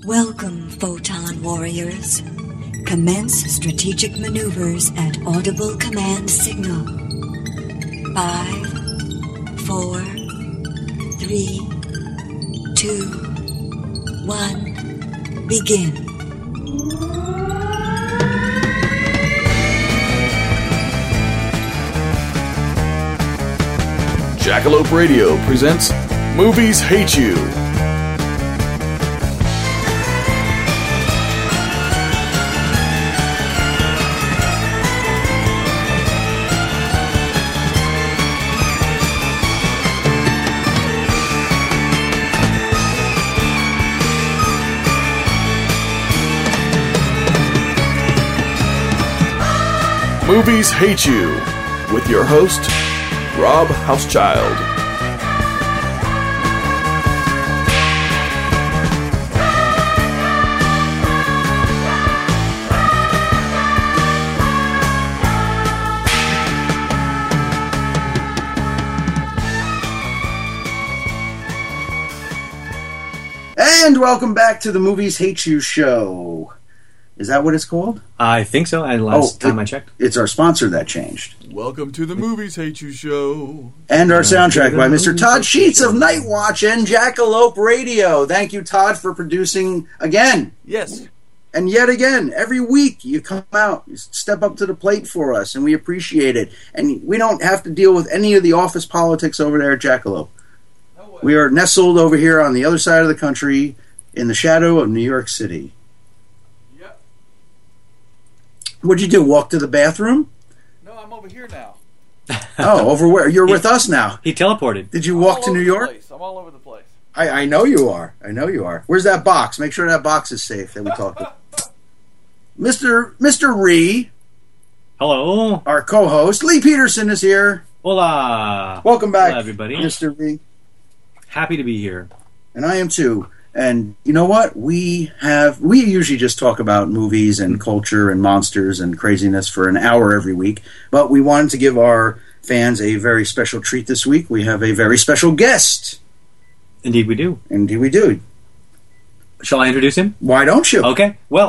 Welcome, Photon Warriors. Commence strategic maneuvers at audible command signal. 5, 4, 3, 2, 1, begin. Jackalope Radio presents Movies Hate You. Movies Hate You, with your host, Rob Housechild. And welcome back to the Movies Hate You show. Is that what it's called? I think so. Last time I checked. It's our sponsor that changed. Welcome to the Movies Hate You show. And our soundtrack by Mr. Todd Sheets of Night Watch and Jackalope Radio. Thank you, Todd, for producing again. Yes. And yet again, every week you come out, you step up to the plate for us, and we appreciate it. And we don't have to deal with any of the office politics over there at Jackalope. No way. We are nestled over here on the other side of the country in the shadow of New York City. What'd you do, walk to the bathroom? No, I'm over here now. Oh, over where? You're with us now. He teleported. Did you walk to New York? I'm all over the place. I know you are. I know you are. Where's that box? Make sure that box is safe that we talked to. Mr. Ree. Hello. Our co-host, Lee Peterson, is here. Hola. Welcome back, Hello, everybody. Mr. Ree. Happy to be here. And I am too. And you know what? We usually just talk about movies and culture and monsters and craziness for an hour every week. But we wanted to give our fans a very special treat this week. We have a very special guest. Indeed we do. Indeed we do. Shall I introduce him? Why don't you? Okay. Well,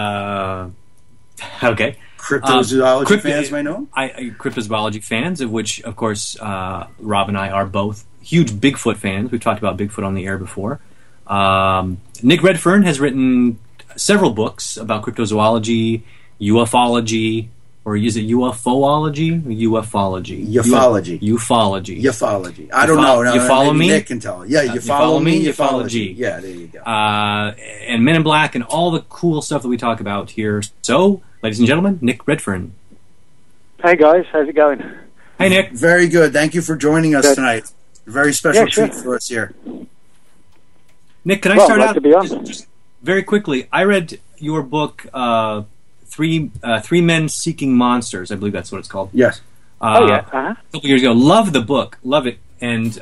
okay. Cryptozoology fans may know him? Cryptozoology fans, of which, of course, Rob and I are both huge Bigfoot fans. We've talked about Bigfoot on the air before. Nick Redfern has written several books about cryptozoology, ufology, or is it UFOlogy? Ufology. Ufology. I don't know. No, you follow me? Nick can tell. Yeah, you follow me? Ufology. Yeah, there you go. And Men in Black and all the cool stuff that we talk about here. So, ladies and gentlemen, Nick Redfern. Hey guys, how's it going? Hey Nick. Very good. Thank you for joining us tonight. A very special treat for us here. Nick, can I start out just very quickly? I read your book, Three Men Seeking Monsters. I believe that's what it's called. Yes. A couple years ago. Love the book. Love it. And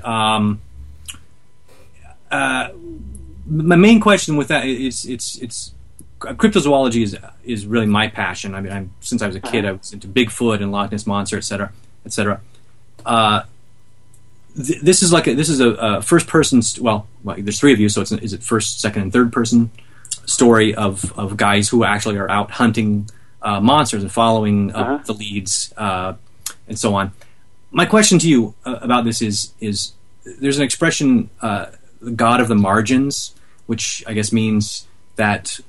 my main question with that is it's cryptozoology is really my passion. I mean, since I was a kid, I was into Bigfoot and Loch Ness Monster, et cetera, et cetera. This is a first person. Well, there's three of you, so is it first, second, and third person story of guys who actually are out hunting monsters and following the leads and so on. My question to you about this is there's an expression, the God of the margins, which I guess means that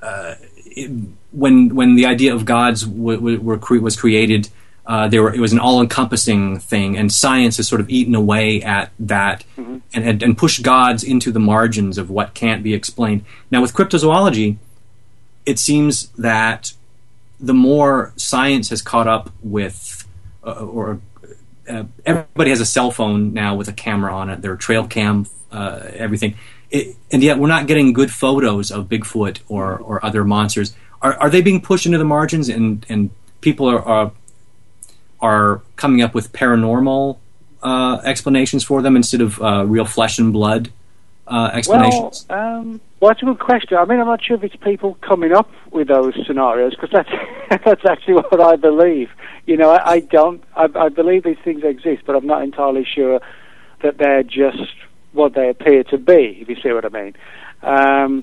when the idea of gods was created. It was an all-encompassing thing, and science has sort of eaten away at that and pushed gods into the margins of what can't be explained. Now, with cryptozoology, it seems that the more science has caught up with, everybody has a cell phone now with a camera on it. They're trail cam, everything, and yet we're not getting good photos of Bigfoot or other monsters. Are they being pushed into the margins, and people are coming up with paranormal explanations for them instead of real flesh and blood explanations? Well, that's a good question. I mean, I'm not sure if it's people coming up with those scenarios, because that's actually what I believe. You know, I believe these things exist, but I'm not entirely sure that they're just what they appear to be, if you see what I mean.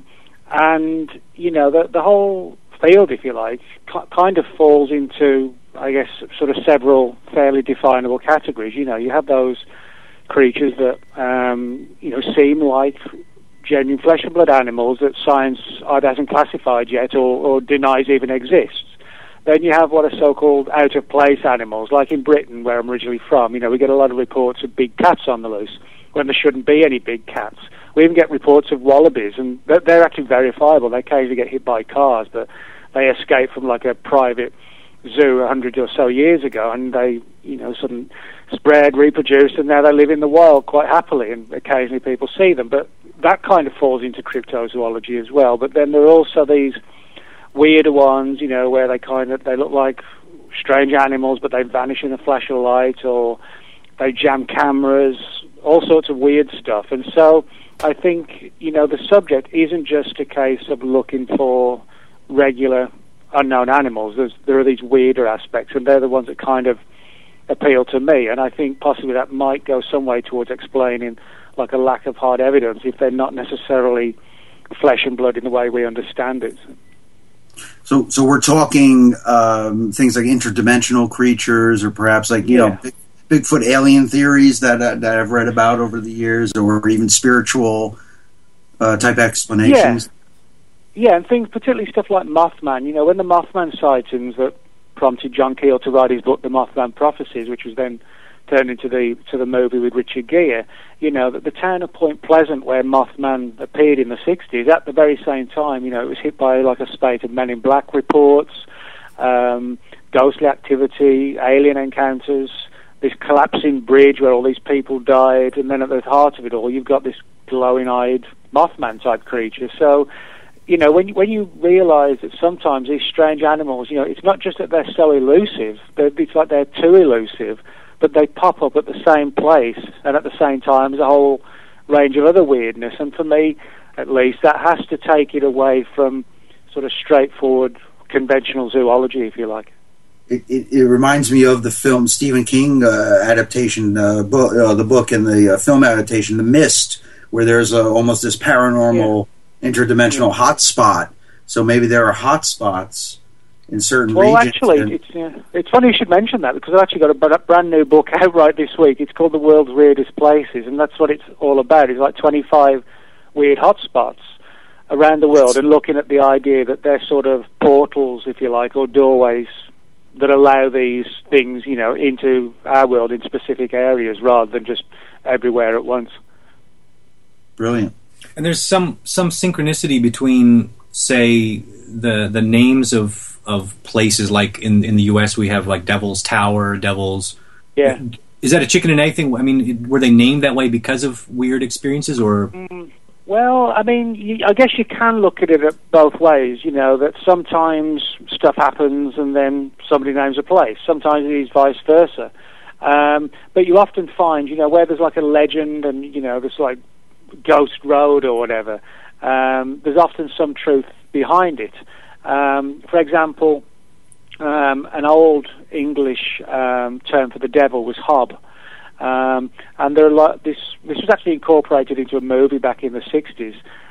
And, the whole field, if you like, kind of falls into, I guess, sort of several fairly definable categories. You have those creatures that, seem like genuine flesh and blood animals that science either hasn't classified yet or denies even exists. Then you have what are so-called out-of-place animals, like in Britain, where I'm originally from. We get a lot of reports of big cats on the loose when there shouldn't be any big cats. We even get reports of wallabies, and they're actually verifiable. They occasionally get hit by cars, but they escaped from like a private zoo 100 or so years ago, and they, sort of spread, reproduced, and now they live in the wild quite happily, and occasionally people see them. But that kind of falls into cryptozoology as well. But then there are also these weirder ones, where they look like strange animals, but they vanish in a flash of light, or they jam cameras, all sorts of weird stuff. And so I think, the subject isn't just a case of looking for regular unknown animals. There are these weirder aspects, and they're the ones that kind of appeal to me. And I think possibly that might go some way towards explaining like a lack of hard evidence if they're not necessarily flesh and blood in the way we understand it. So we're talking things like interdimensional creatures, or perhaps like Bigfoot alien theories that I've read about over the years, or even spiritual type explanations. Yeah, and things, particularly stuff like Mothman. When the Mothman sightings that prompted John Keel to write his book, The Mothman Prophecies, which was then turned into the movie with Richard Gere. That the town of Point Pleasant, where Mothman appeared in the 60s, at the very same time, it was hit by like a spate of Men in Black reports, ghostly activity, alien encounters, this collapsing bridge where all these people died, and then at the heart of it all, you've got this glowing-eyed Mothman-type creature. So, when you realise that sometimes these strange animals, it's not just that they're so elusive, it's like they're too elusive, but they pop up at the same place and at the same time as a whole range of other weirdness. And for me, at least, that has to take it away from sort of straightforward conventional zoology, if you like. It reminds me of the film Stephen King adaptation, the book and the film adaptation, The Mist, where there's almost this paranormal interdimensional hotspot. So maybe there are hotspots in certain regions. Well, actually, it's funny you should mention that, because I've actually got a brand new book out right this week. It's called The World's Weirdest Places, and that's what it's all about. It's like 25 weird hotspots around the world, and looking at the idea that they're sort of portals, if you like, or doorways that allow these things, into our world in specific areas rather than just everywhere at once. Brilliant. And there's some synchronicity between, say, the names of places, like in the U.S. we have like Devil's Tower, Devil's... Yeah. Is that a chicken and egg thing? I mean, were they named that way because of weird experiences, or... Well, I mean, I guess you can look at it both ways, that sometimes stuff happens and then somebody names a place. Sometimes it is vice versa. But you often find, where there's like a legend and, there's like Ghost Road or whatever, there's often some truth behind it. For example, an old English term for the devil was hob. And there are this was actually incorporated into a movie back in the 60s,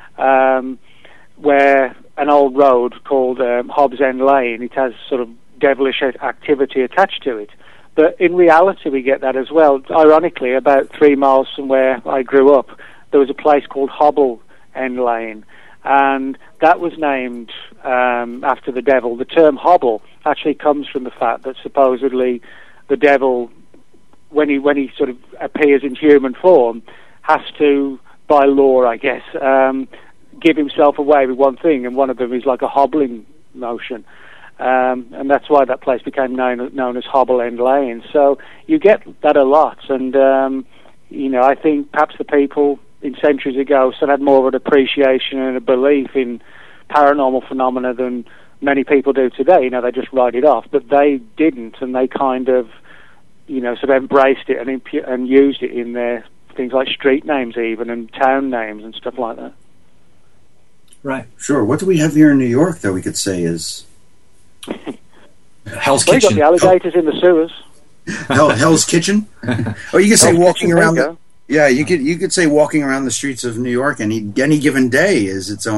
where an old road called Hobbs End Lane, it has sort of devilish activity attached to it. But in reality, we get that as well. Ironically, about 3 miles from where I grew up, there was a place called Hobble End Lane, and that was named after the devil. The term hobble actually comes from the fact that supposedly the devil, when he sort of appears in human form, has to, by law, I guess, give himself away with one thing, and one of them is like a hobbling motion. And that's why that place became known as Hobble End Lane. So you get that a lot, and I think perhaps the people in centuries ago still had more of an appreciation and a belief in paranormal phenomena than many people do today. They just write it off, but they didn't, and they kind of sort of embraced it and used it in their things like street names even, and town names and stuff like that. Right. Sure. What do we have here in New York that we could say is... Hell's Kitchen. Kitchen. Got the alligators in the sewers. Hell's Kitchen? Or you could say walking around... Go. Yeah, you could say walking around the streets of New York any given day is its own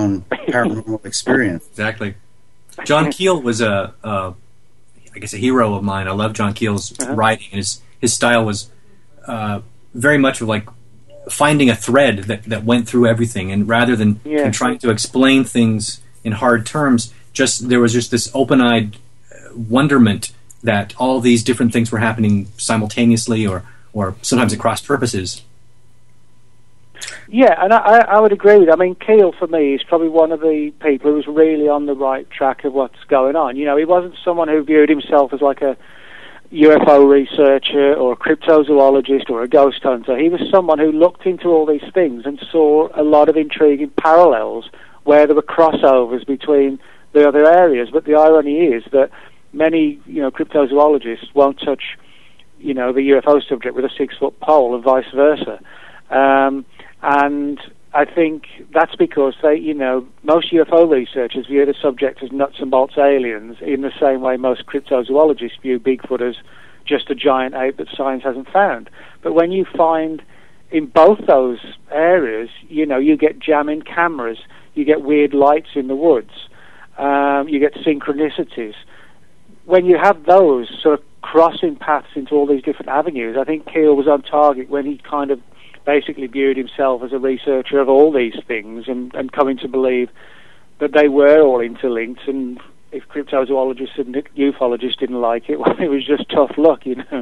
paranormal experience. Exactly. John Keel was I guess a hero of mine. I love John Keel's writing. His style was very much of like finding a thread that went through everything, and rather than trying to explain things in hard terms, there was just this open-eyed wonderment that all these different things were happening simultaneously, or sometimes at cross purposes. Yeah, and I would agree with that. I mean, Keel, for me, is probably one of the people who was really on the right track of what's going on. You know, he wasn't someone who viewed himself as like a UFO researcher or a cryptozoologist or a ghost hunter. He was someone who looked into all these things and saw a lot of intriguing parallels where there were crossovers between the other areas. But the irony is that many, cryptozoologists won't touch, the UFO subject with a 6-foot pole and vice versa. And I think that's because most UFO researchers view the subject as nuts and bolts aliens in the same way most cryptozoologists view Bigfoot as just a giant ape that science hasn't found. But when you find in both those areas, you get jamming cameras, you get weird lights in the woods, you get synchronicities. When you have those sort of crossing paths into all these different avenues, I think Keel was on target when he kind of basically viewed himself as a researcher of all these things and coming to believe that they were all interlinked, and if cryptozoologists and ufologists didn't like it, well, it was just tough luck,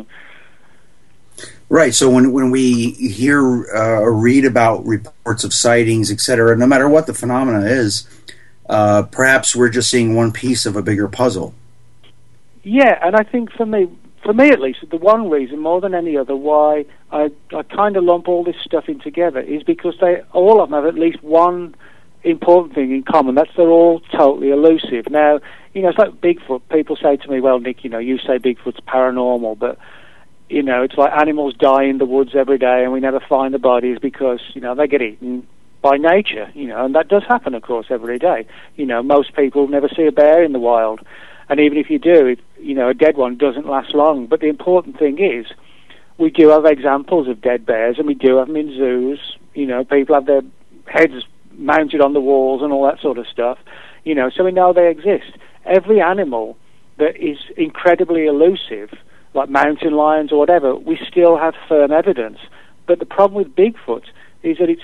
Right, so when we hear or read about reports of sightings, etc., no matter what the phenomena is, perhaps we're just seeing one piece of a bigger puzzle. Yeah, and I think for me at least, the one reason more than any other why I kind of lump all this stuff in together is because all of them have at least one important thing in common. That's they're all totally elusive. Now, it's like Bigfoot. People say to me, well, Nick, you say Bigfoot's paranormal, but, it's like animals die in the woods every day and we never find the bodies because, they get eaten by nature, and that does happen, of course, every day. Most people never see a bear in the wild. And even if you do, a dead one doesn't last long. But the important thing is, we do have examples of dead bears, and we do have them in zoos. People have their heads mounted on the walls and all that sort of stuff. So we know they exist. Every animal that is incredibly elusive, like mountain lions or whatever, we still have firm evidence. But the problem with Bigfoot is that it's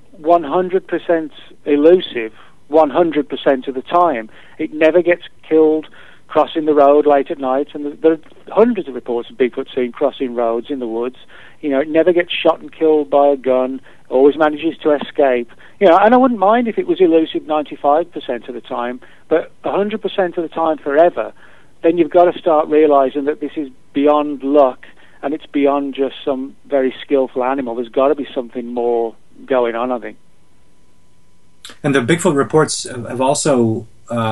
100% elusive 100% of the time. It never gets killed crossing the road late at night, and there are hundreds of reports of Bigfoot seen crossing roads in the woods. It never gets shot and killed by a gun, always manages to escape. And I wouldn't mind if it was elusive 95% of the time, but 100% of the time forever, then you've got to start realizing that this is beyond luck, and it's beyond just some very skillful animal. There's got to be something more going on, I think. And the Bigfoot reports have also,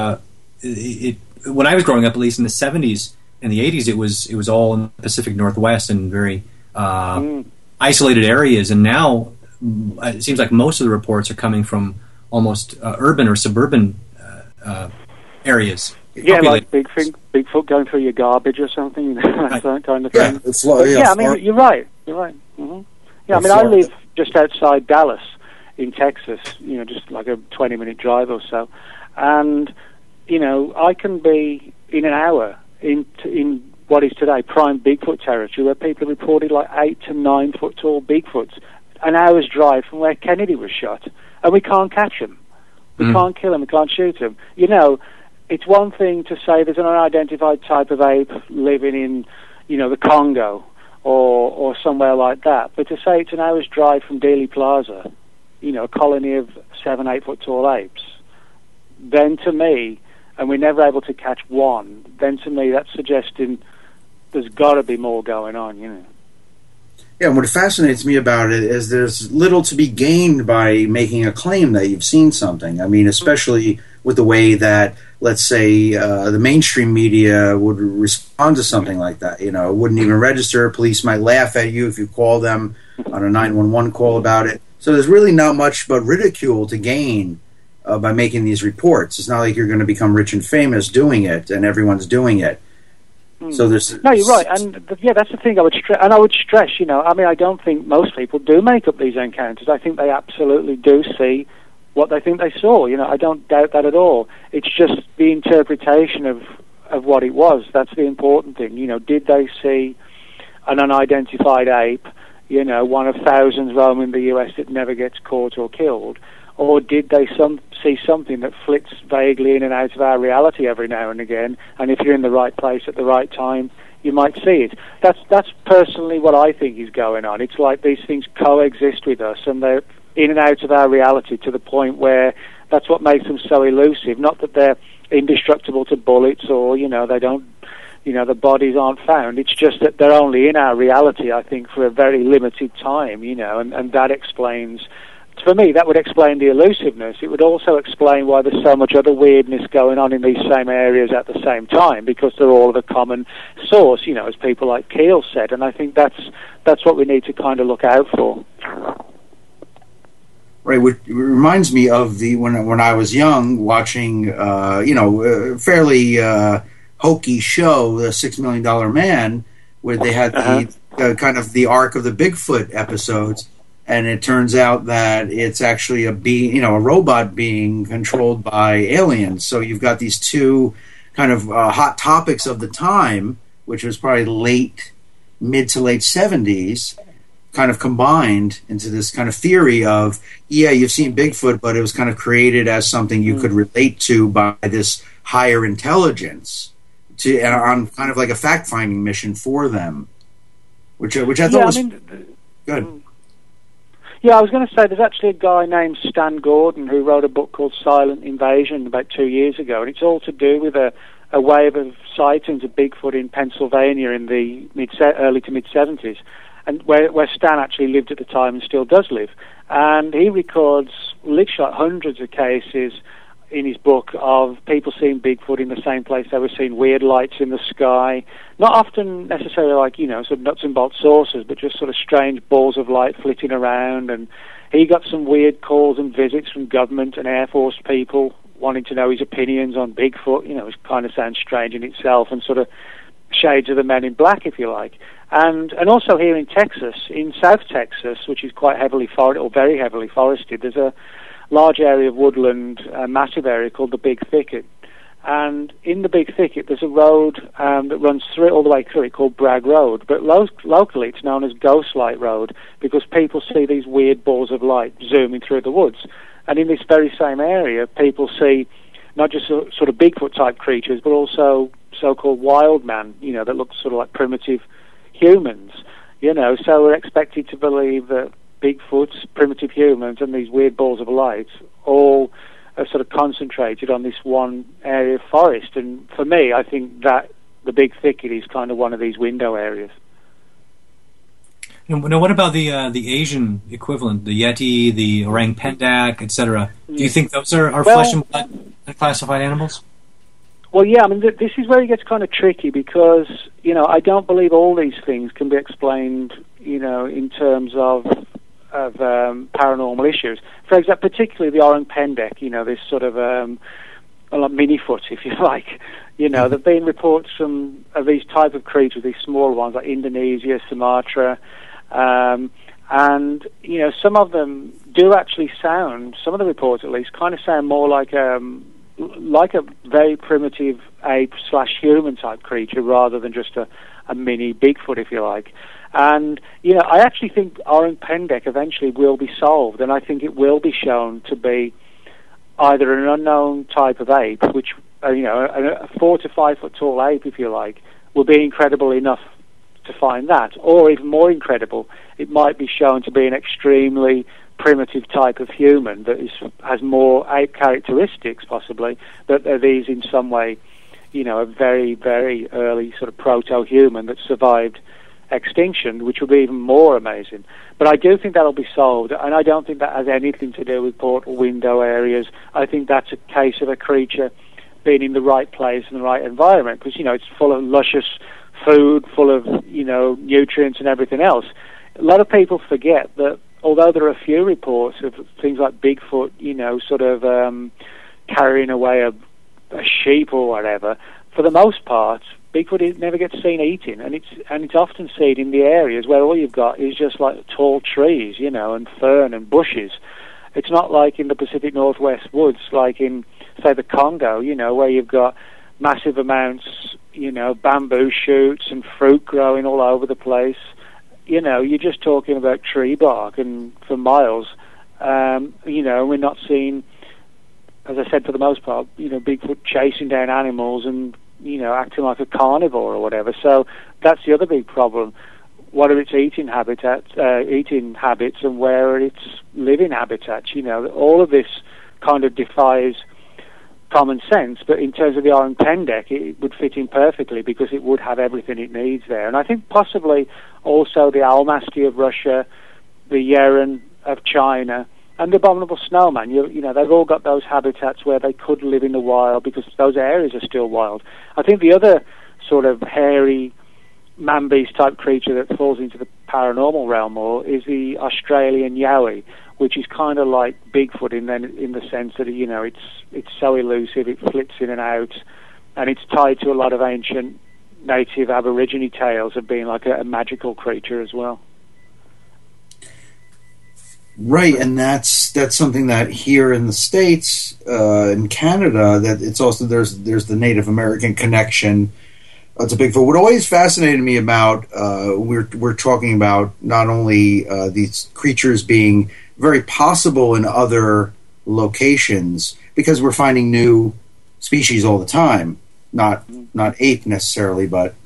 when I was growing up, at least in the 70s and the 80s, it was all in the Pacific Northwest and very isolated areas. And now it seems like most of the reports are coming from almost urban or suburban areas. Yeah, like Bigfoot going through your garbage or something, that kind of thing. I mean, you're right. Mm-hmm. Yeah, I mean, I live just outside Dallas in Texas, just like a 20-minute drive or so. And, I can be in an hour in what is today prime Bigfoot territory, where people have reported like 8 to 9 foot tall Bigfoots, an hour's drive from where Kennedy was shot. And we can't catch them. We can't kill them. We can't shoot them. It's one thing to say there's an unidentified type of ape living in, the Congo or somewhere like that. But to say it's an hour's drive from Dealey Plaza, a colony of 7, 8 foot tall apes, then to me, and we're never able to catch one, then to me that's suggesting there's got to be more going on, Yeah, and what fascinates me about it is there's little to be gained by making a claim that you've seen something. I mean, especially with the way that, let's say, the mainstream media would respond to something like that. It wouldn't even register. Police might laugh at you if you call them on a 911 call about it. So there's really not much but ridicule to gain by making these reports. It's not like you're going to become rich and famous doing it, and everyone's doing it. So there's no, you're right, and that's the thing I would stress. And I would stress, I don't think most people do make up these encounters. I think they absolutely do see what they think they saw. I don't doubt that at all. It's just the interpretation of what it was. That's the important thing. Did they see an unidentified ape, one of thousands roaming the US that never gets caught or killed? Or did they see something that flits vaguely in and out of our reality every now and again, and if you're in the right place at the right time, you might see it? That's personally what I think is going on. It's like these things coexist with us, and they're in and out of our reality to the point where that's what makes them so elusive. Not that they're indestructible to bullets, or they don't, the bodies aren't found. It's just that they're only in our reality, I think, for a very limited time, and that explains. For me, that would explain the elusiveness. It would also explain why there's so much other weirdness going on in these same areas at the same time, because they're all of a common source, as people like Keel said. And I think that's what we need to kind of look out for. Right, which reminds me of when I was young, watching a fairly hokey show, The $6 Million Man, where they had the kind of the arc of the Bigfoot episodes. And it turns out that it's actually a robot being controlled by aliens. So you've got these two kind of hot topics of the time, which was probably mid to late 70s, kind of combined into this kind of theory of, you've seen Bigfoot, but it was kind of created as something you could relate to by this higher intelligence, and on kind of like a fact-finding mission for them, which I thought was good. Yeah, I was going to say there's actually a guy named Stan Gordon who wrote a book called Silent Invasion about 2 years ago, and it's all to do with a wave of sightings of Bigfoot in Pennsylvania in the early to mid-70s, and where Stan actually lived at the time and still does live. And he records literally hundreds of cases in his book of people seeing Bigfoot in the same place they were seeing weird lights in the sky, not often necessarily like, sort of nuts and bolts sources, but just sort of strange balls of light flitting around. And he got some weird calls and visits from government and Air Force people wanting to know his opinions on Bigfoot. It kind of sounds strange in itself, and sort of shades of the Men in Black, if you like. And also here in Texas, in South Texas, which is quite heavily forested, or very heavily forested, there's a large area of woodland, a massive area called the Big Thicket. And in the Big Thicket, there's a road that runs all the way through it called Bragg Road. But locally, it's known as Ghostlight Road, because people see these weird balls of light zooming through the woods. And in this very same area, people see not just sort of Bigfoot-type creatures, but also so-called wild man, that look sort of like primitive humans. So we're expected to believe that Bigfoots, primitive humans, and these weird balls of light all are sort of concentrated on this one area of forest. And for me, I think that the Big Thicket is kind of one of these window areas. Now, what about the Asian equivalent, the Yeti, the orang pendek, etc.? Do you think those are flesh and blood classified animals? Well, yeah, I mean, this is where it gets kind of tricky, because, I don't believe all these things can be explained, in terms of paranormal issues. For example, particularly the orang pendek, this sort of mini-foot, if you like. There have been reports of these type of creatures, these smaller ones, like Indonesia, Sumatra, and, some of them do actually sound, some of the reports at least, kind of sound more like a very primitive ape/human type creature, rather than just a mini Bigfoot, if you like. And, I actually think orang pendek eventually will be solved, and I think it will be shown to be either an unknown type of ape, which, a 4 to 5 foot tall ape, if you like, will be incredible enough to find that. Or even more incredible, it might be shown to be an extremely primitive type of human that has more ape characteristics, possibly, that are these in some way, a very, very early sort of proto-human that survived extinction, which would be even more amazing. But I do think that'll be solved, and I don't think that has anything to do with portal window areas. I think that's a case of a creature being in the right place in the right environment, because, it's full of luscious food, full of, nutrients and everything else. A lot of people forget that although there are a few reports of things like Bigfoot, sort of carrying away a sheep or whatever, for the most part, Bigfoot never gets seen eating, and it's often seen in the areas where all you've got is just like tall trees, and fern and bushes. It's not like in the Pacific Northwest woods, like in, say, the Congo, where you've got massive amounts, bamboo shoots and fruit growing all over the place. You're just talking about tree bark and for miles. We're not seeing, as I said, for the most part, Bigfoot chasing down animals and, acting like a carnivore or whatever. So that's the other big problem. What are its eating habits and where are its living habitats? All of this kind of defies common sense, but in terms of the Orang Pendek, it would fit in perfectly because it would have everything it needs there. And I think possibly also the Almasty of Russia, the Yeren of China, and the abominable snowman. They've all got those habitats where they could live in the wild because those areas are still wild. I think the other sort of hairy man-beast type creature that falls into the paranormal realm more is the Australian yowie, which is kind of like Bigfoot in the sense that it's so elusive, it flips in and out, and it's tied to a lot of ancient native Aborigine tales of being like a magical creature as well. Right, and that's something that here in the States, in Canada, that it's also there's the Native American connection to Bigfoot. What always fascinated me about we're talking about not only these creatures being very possible in other locations because we're finding new species all the time, not ape necessarily, but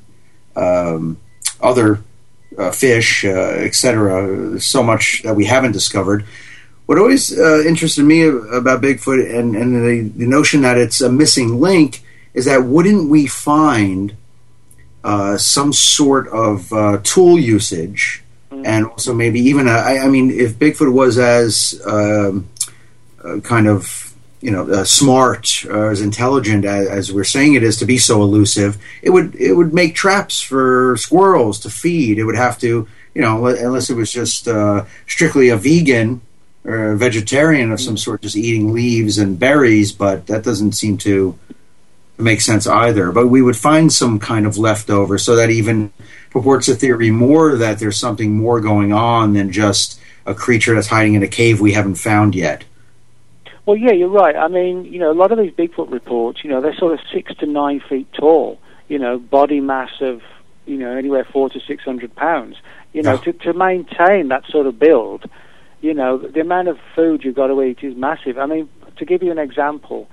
other fish, etc. There's so much that we haven't discovered. What always interested me about Bigfoot and the notion that it's a missing link is that wouldn't we find some sort of tool usage, and also maybe even if Bigfoot was as kind of smart or as intelligent as we're saying it is to be so elusive, it would make traps for squirrels to feed. It would have to, unless it was just strictly a vegan or a vegetarian of some sort, just eating leaves and berries, but that doesn't seem to make sense either. But we would find some kind of leftover, so that even purports the theory more that there's something more going on than just a creature that's hiding in a cave we haven't found yet. Well, yeah, you're right. I mean, a lot of these Bigfoot reports, they're sort of 6 to 9 feet tall, body mass of, anywhere 400 to 600 pounds. To maintain that sort of build, the amount of food you've got to eat is massive. I mean, to give you an example,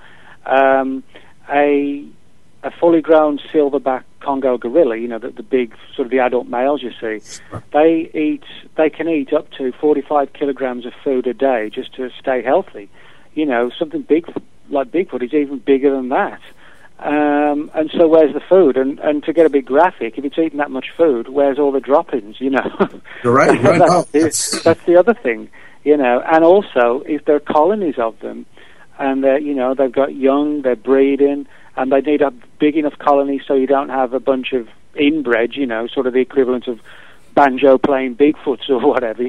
a fully grown silverback Congo gorilla, the big sort of the adult males you see, they can eat up to 45 kilograms of food a day just to stay healthy. Something big like Bigfoot is even bigger than that. And so where's the food? And to get a bit graphic, if it's eating that much food, where's all the droppings, You're right. That's the other thing, And also, if there are colonies of them, and they've got young, they're breeding, and they need a big enough colony so you don't have a bunch of inbred, sort of the equivalent of banjo playing Bigfoots or whatever,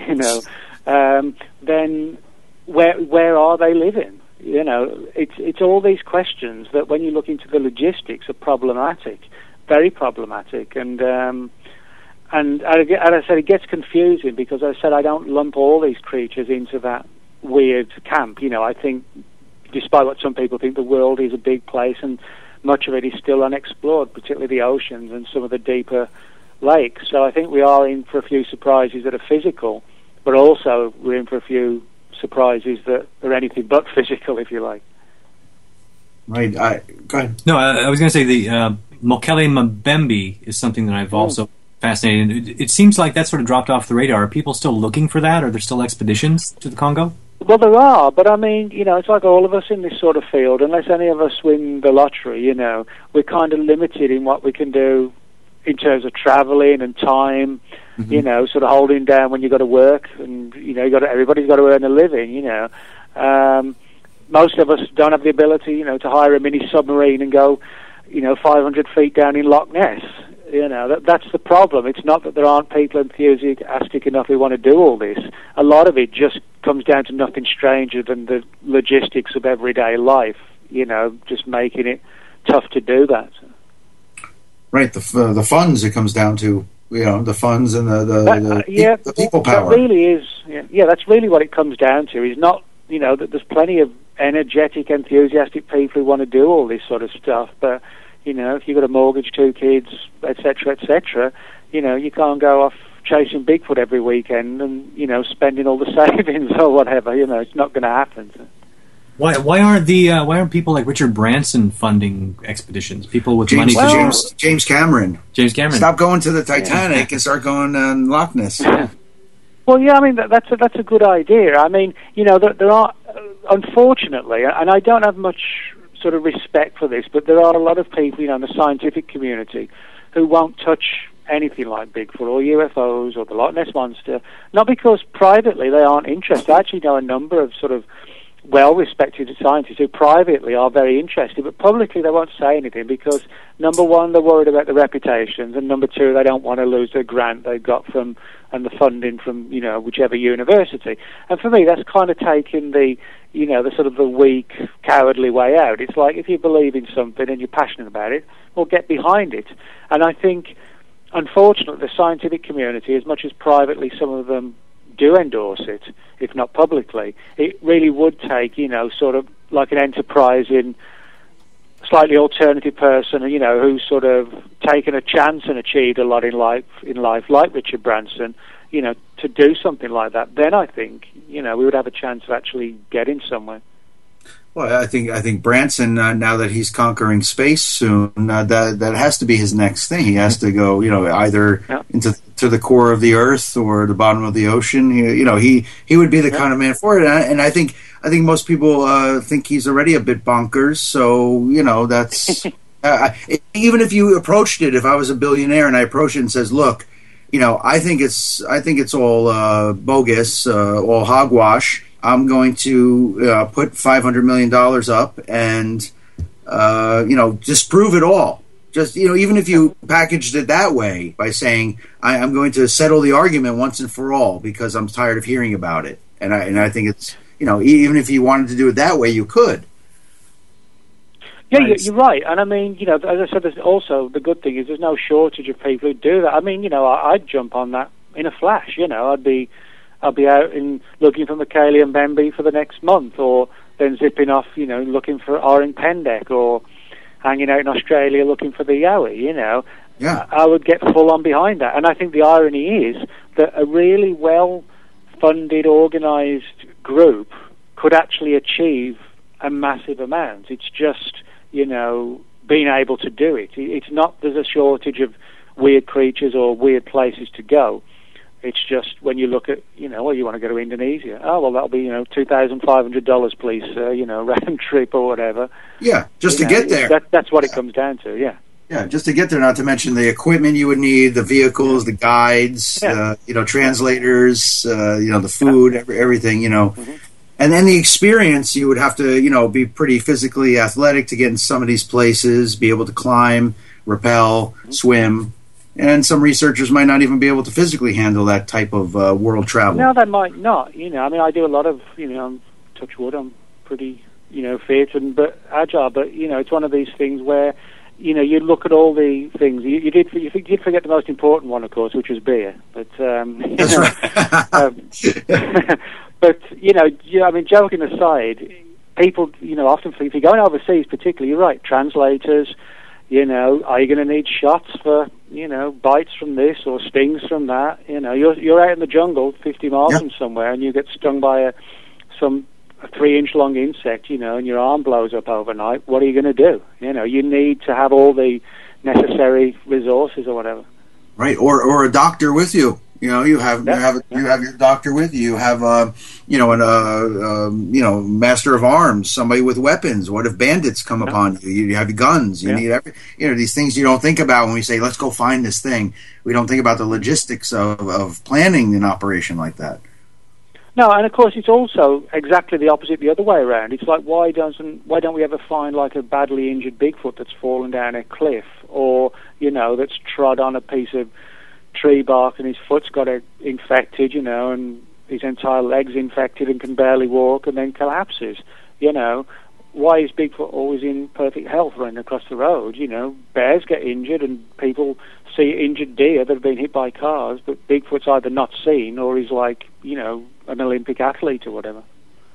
then where are they living? It's all these questions that when you look into the logistics are problematic, very problematic, and as I said, it gets confusing because I said I don't lump all these creatures into that weird camp. I think, despite what some people think, the world is a big place and much of it is still unexplored, particularly the oceans and some of the deeper lakes. So I think we are in for a few surprises that are physical, but also we're in for a few surprises that are anything but physical, if you like. Right. Go ahead. No, I was going to say the Mokele Mbembe is something that I've also fascinated. It seems like that sort of dropped off the radar. Are people still looking for that? Are there still expeditions to the Congo? Well, there are, but I mean, it's like all of us in this sort of field. Unless any of us win the lottery, we're kind of limited in what we can do in terms of traveling and time. Sort of holding down when you got to work, and everybody's got to earn a living. Most of us don't have the ability, to hire a mini submarine and go, 500 feet down in Loch Ness. That's the problem. It's not that there aren't people enthusiastic enough who want to do all this. A lot of it just comes down to nothing stranger than the logistics of everyday life, just making it tough to do that. Right, the funds it comes down to, the funds and the people power. That really is, that's really what it comes down to, is not that there's plenty of energetic, enthusiastic people who want to do all this sort of stuff, but if you've got a mortgage, 2 kids, etc., etc., you can't go off chasing Bigfoot every weekend and spending all the savings or whatever. It's not going to happen. So. Why aren't people like Richard Branson funding expeditions? People with money. James Cameron. Stop going to the Titanic and start going on Loch Ness. Well, yeah, I mean that's a good idea. I mean, there are unfortunately, and I don't have much sort of respect for this, but there are a lot of people, in the scientific community who won't touch anything like Bigfoot or UFOs or the Loch Ness Monster, not because privately they aren't interested. I actually know a number of sort of well-respected scientists who privately are very interested, but publicly they won't say anything because, number one, they're worried about the reputations, and number two, they don't want to lose the grant they got from and the funding from whichever university. And for me, that's kind of taking the the sort of the weak, cowardly way out. It's like if you believe in something and you're passionate about it, well, get behind it. And I think, unfortunately, the scientific community, as much as privately some of them do endorse it, if not publicly, it really would take, sort of like an enterprising, slightly alternative person, who's sort of taken a chance and achieved a lot in life, like Richard Branson, to do something like that. Then I think, we would have a chance of actually getting somewhere. Well, I think Branson, now that he's conquering space soon, that has to be his next thing. He has to go, either into the core of the Earth or the bottom of the ocean. He would be the kind of man for it. And I think most people think he's already a bit bonkers. So that's even if you approached it. If I was a billionaire and I approached it and says, "Look, I think it's all bogus, all hogwash. I'm going to put $500 million up and, disprove it all." Just, even if you packaged it that way by saying, I'm going to settle the argument once and for all because I'm tired of hearing about it. And I think it's, even if you wanted to do it that way, you could. Yeah, you're right. And I mean, as I said, there's also the good thing is there's no shortage of people who do that. I mean, I'd jump on that in a flash. I'd be out looking for Michaeli and Bemby for the next month, or then zipping off, looking for Orang Pendek, or hanging out in Australia looking for the Yowie, Yeah. I would get full on behind that. And I think the irony is that a really well-funded, organised group could actually achieve a massive amount. It's just, being able to do it. It's not there's a shortage of weird creatures or weird places to go. It's just when you look at, you want to go to Indonesia. Oh, well, that'll be, $2,500, please, round trip or whatever. Yeah, just to get there. That's what it comes down to, yeah. Yeah, just to get there, not to mention the equipment you would need, the vehicles, the guides, translators, the food, everything, Mm-hmm. And then the experience, you would have to, be pretty physically athletic to get in some of these places, be able to climb, rappel, swim. And some researchers might not even be able to physically handle that type of world travel. No, they might not. I do a lot of, touch wood, I'm pretty, fit but agile. But, it's one of these things where, you look at all the things. You did forget the most important one, of course, which was beer. But, That's right. But, joking aside, people, often, if you're going overseas particularly, you're right, translators, are you going to need shots for, bites from this or stings from that? You're out in the jungle 50 miles from somewhere and you get stung by a 3-inch long insect, and your arm blows up overnight. What are you going to do? You need to have all the necessary resources or whatever. Right, or a doctor with you. You have your doctor with you. You have master of arms, somebody with weapons. What if bandits come upon you? You have guns. You need these things you don't think about when we say let's go find this thing. We don't think about the logistics of planning an operation like that. No, and of course it's also exactly the opposite the other way around. It's like why don't we ever find like a badly injured Bigfoot that's fallen down a cliff, or that's trod on a piece of tree bark and his foot's got infected, and his entire leg's infected and can barely walk and then collapses. Why is Bigfoot always in perfect health running across the road? Bears get injured and people see injured deer that have been hit by cars, but Bigfoot's either not seen or he's like, an Olympic athlete or whatever.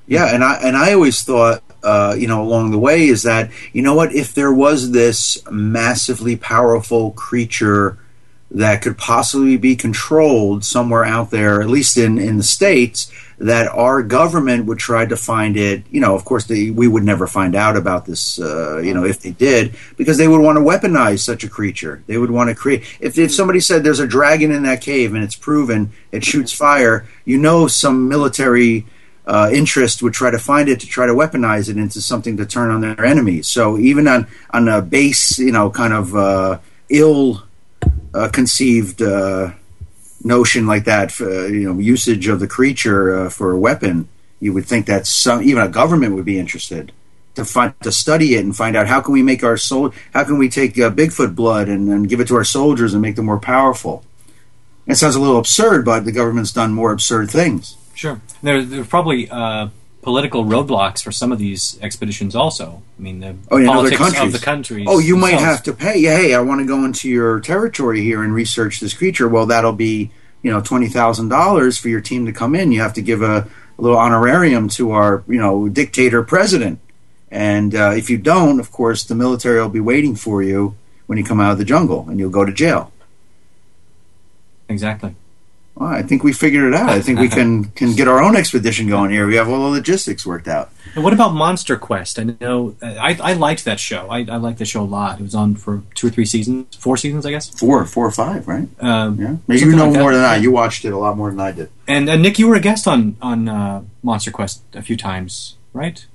Yeah, and I always thought, along the way is that, you know what, if there was this massively powerful creature that could possibly be controlled somewhere out there, at least in the States, that our government would try to find it. Of course, we would never find out about this, if they did, because they would want to weaponize such a creature. They would want to create. If somebody said there's a dragon in that cave and it's proven it shoots fire, some military interest would try to find it to try to weaponize it into something to turn on their enemies. So even on a base, kind of ill conceived notion like that, for, usage of the creature for a weapon, you would think that even a government would be interested to study it and find out how can we make how can we take Bigfoot blood and give it to our soldiers and make them more powerful. It sounds a little absurd, but the government's done more absurd things. Sure, there are probably political roadblocks for some of these expeditions also. I mean, the politics of the countries. Oh, you might have to pay. Yeah, hey, I want to go into your territory here and research this creature. Well, that'll be $20,000 for your team to come in. You have to give a little honorarium to our dictator president. And if you don't, of course, the military will be waiting for you when you come out of the jungle, and you'll go to jail. Exactly. Well, I think we figured it out. I think we can get our own expedition going here. We have all the logistics worked out. And what about Monster Quest? I know I liked that show. I liked the show a lot. It was on for 2 or 3 seasons, 4 seasons, I guess. 4 or 5, right? Yeah. Maybe you know more than I. You watched it a lot more than I did. And Nick, you were a guest on Monster Quest a few times, right?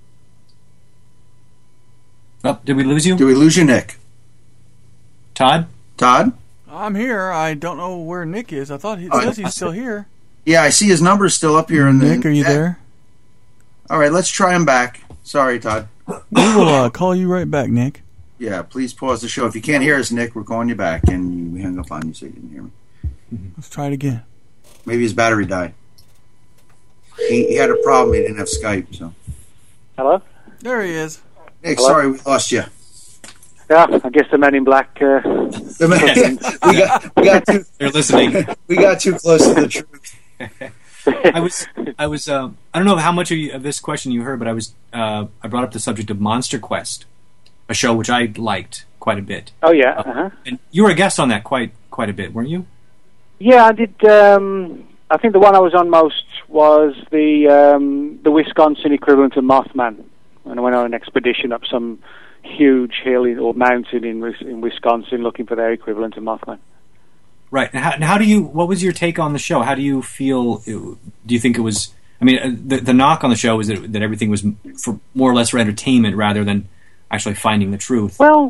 Oh, did we lose you? Did we lose you, Nick? Todd? I'm here. I don't know where Nick is. I thought he says he's still here. Yeah, I see his number's still up here. Nick, are you there? All right, let's try him back. Sorry, Todd. We will call you right back, Nick. Yeah, please pause the show. If you can't hear us, Nick, we're calling you back, and we hung up on you so you didn't hear me. Let's try it again. Maybe his battery died. He had a problem. He didn't have Skype. So. Hello? There he is. Nick, sorry we lost you. Yeah, I guess the Men in Black. we got too. They're listening. We got too close to the truth. I was. I don't know how much of this question you heard, but I brought up the subject of Monster Quest, a show which I liked quite a bit. Oh yeah, and you were a guest on that quite a bit, weren't you? Yeah, I did. I think the one I was on most was the Wisconsin equivalent of Mothman, and I went on an expedition up some huge hill or mountain in Wisconsin looking for their equivalent of Mothman. Right. And how do you? What was your take on the show? How do you feel? Do you think it was? I mean, the knock on the show was that everything was for more or less for entertainment rather than actually finding the truth. Well,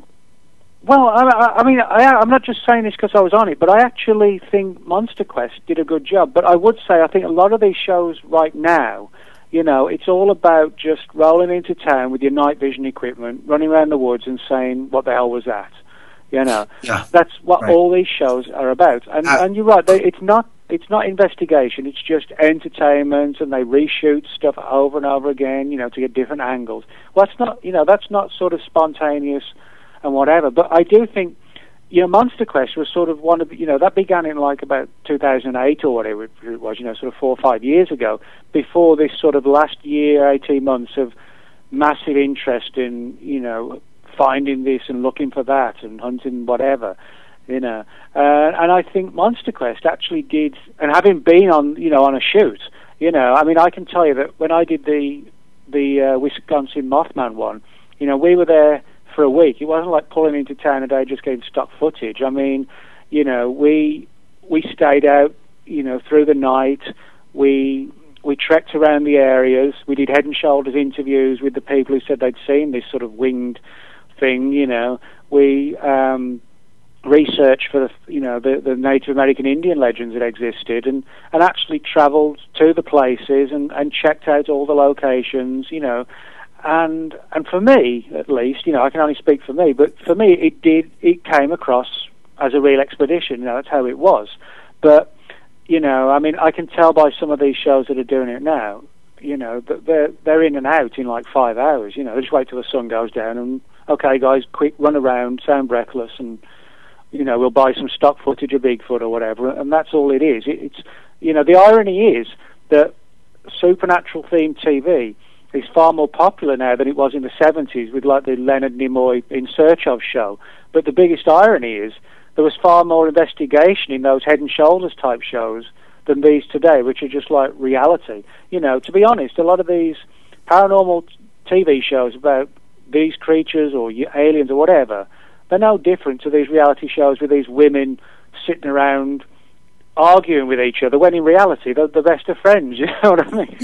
I mean, I'm not just saying this because I was on it, but I actually think Monster Quest did a good job. But I would say I think a lot of these shows right now, it's all about just rolling into town with your night vision equipment, running around the woods and saying, what the hell was that? Yeah. That's what all these shows are about. And you're right, it's not investigation, it's just entertainment, and they reshoot stuff over and over again, to get different angles. Well, that's not sort of spontaneous and whatever. But I do think, Monster Quest was sort of one of the, that began in like about 2008 or whatever it was, sort of 4 or 5 years ago, before this sort of last year, 18 months of massive interest in, finding this and looking for that and hunting whatever, and I think Monster Quest actually did, and having been on, on a shoot, I mean, I can tell you that when I did the Wisconsin Mothman one, we were there for a week. It wasn't like pulling into town a day just getting stock footage. I mean, we stayed out, through the night. We trekked around the areas. We did head and shoulders interviews with the people who said they'd seen this sort of winged thing. We researched for the Native American Indian legends that existed, and actually travelled to the places and checked out all the locations. And for me, at least, I can only speak for me, but for me, it came across as a real expedition. That's how it was. But I mean, I can tell by some of these shows that are doing it now, that they're in and out in like 5 hours. They just wait till the sun goes down and, okay, guys, quick, run around, sound breathless, and we'll buy some stock footage of Bigfoot or whatever, and that's all it is. It's the irony is that supernatural themed TV is far more popular now than it was in the 70s with like the Leonard Nimoy In Search Of show. But the biggest irony is there was far more investigation in those Head and Shoulders type shows than these today, which are just like reality. You know, to be honest, a lot of these paranormal TV shows about these creatures or aliens or whatever, they're no different to these reality shows with these women sitting around arguing with each other, when in reality they're the best of friends. You know what I mean?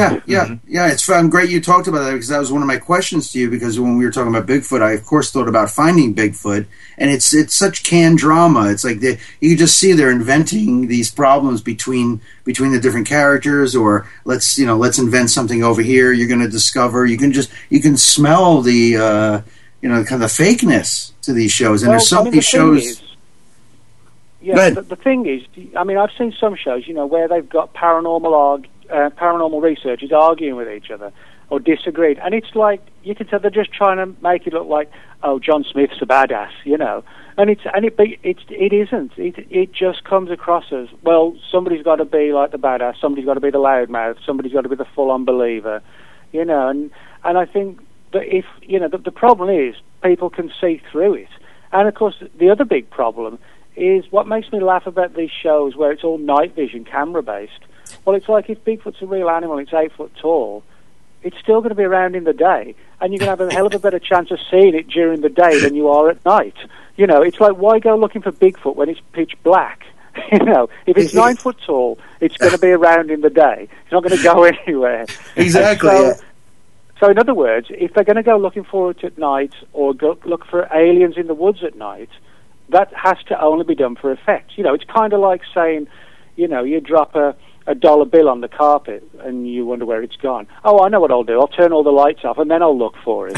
Yeah. It's fun. Great you talked about that, because that was one of my questions to you, because when we were talking about Bigfoot, I of course thought about Finding Bigfoot, and it's such canned drama. It's like you just see they're inventing these problems between the different characters, or let's invent something over here. You're going to discover, you can smell the kind of the fakeness to these shows, and there's some of these shows. Yeah, the thing is, I mean, I've seen some shows, where they've got paranormal researchers arguing with each other or disagreed, and it's like you can tell they're just trying to make it look like, oh, John Smith's a badass, and it isn't. It just comes across as, well, somebody's got to be like the badass, somebody's got to be the loudmouth, somebody's got to be the full-on believer, and I think that if the problem is people can see through it, and of course the other big problem is what makes me laugh about these shows where it's all night vision, camera based. Well, it's like if Bigfoot's a real animal, it's 8 foot tall, it's still going to be around in the day, and you're going to have a hell of a better chance of seeing it during the day than you are at night. It's like, why go looking for Bigfoot when it's pitch black? If it's 9 foot tall, it's going to be around in the day. It's not going to go anywhere. Exactly. So in other words, if they're going to go looking for it at night or go look for aliens in the woods at night, that has to only be done for effect. It's kind of like saying, you drop a dollar bill on the carpet and you wonder where it's gone. Oh, I know what I'll do. I'll turn all the lights off and then I'll look for it.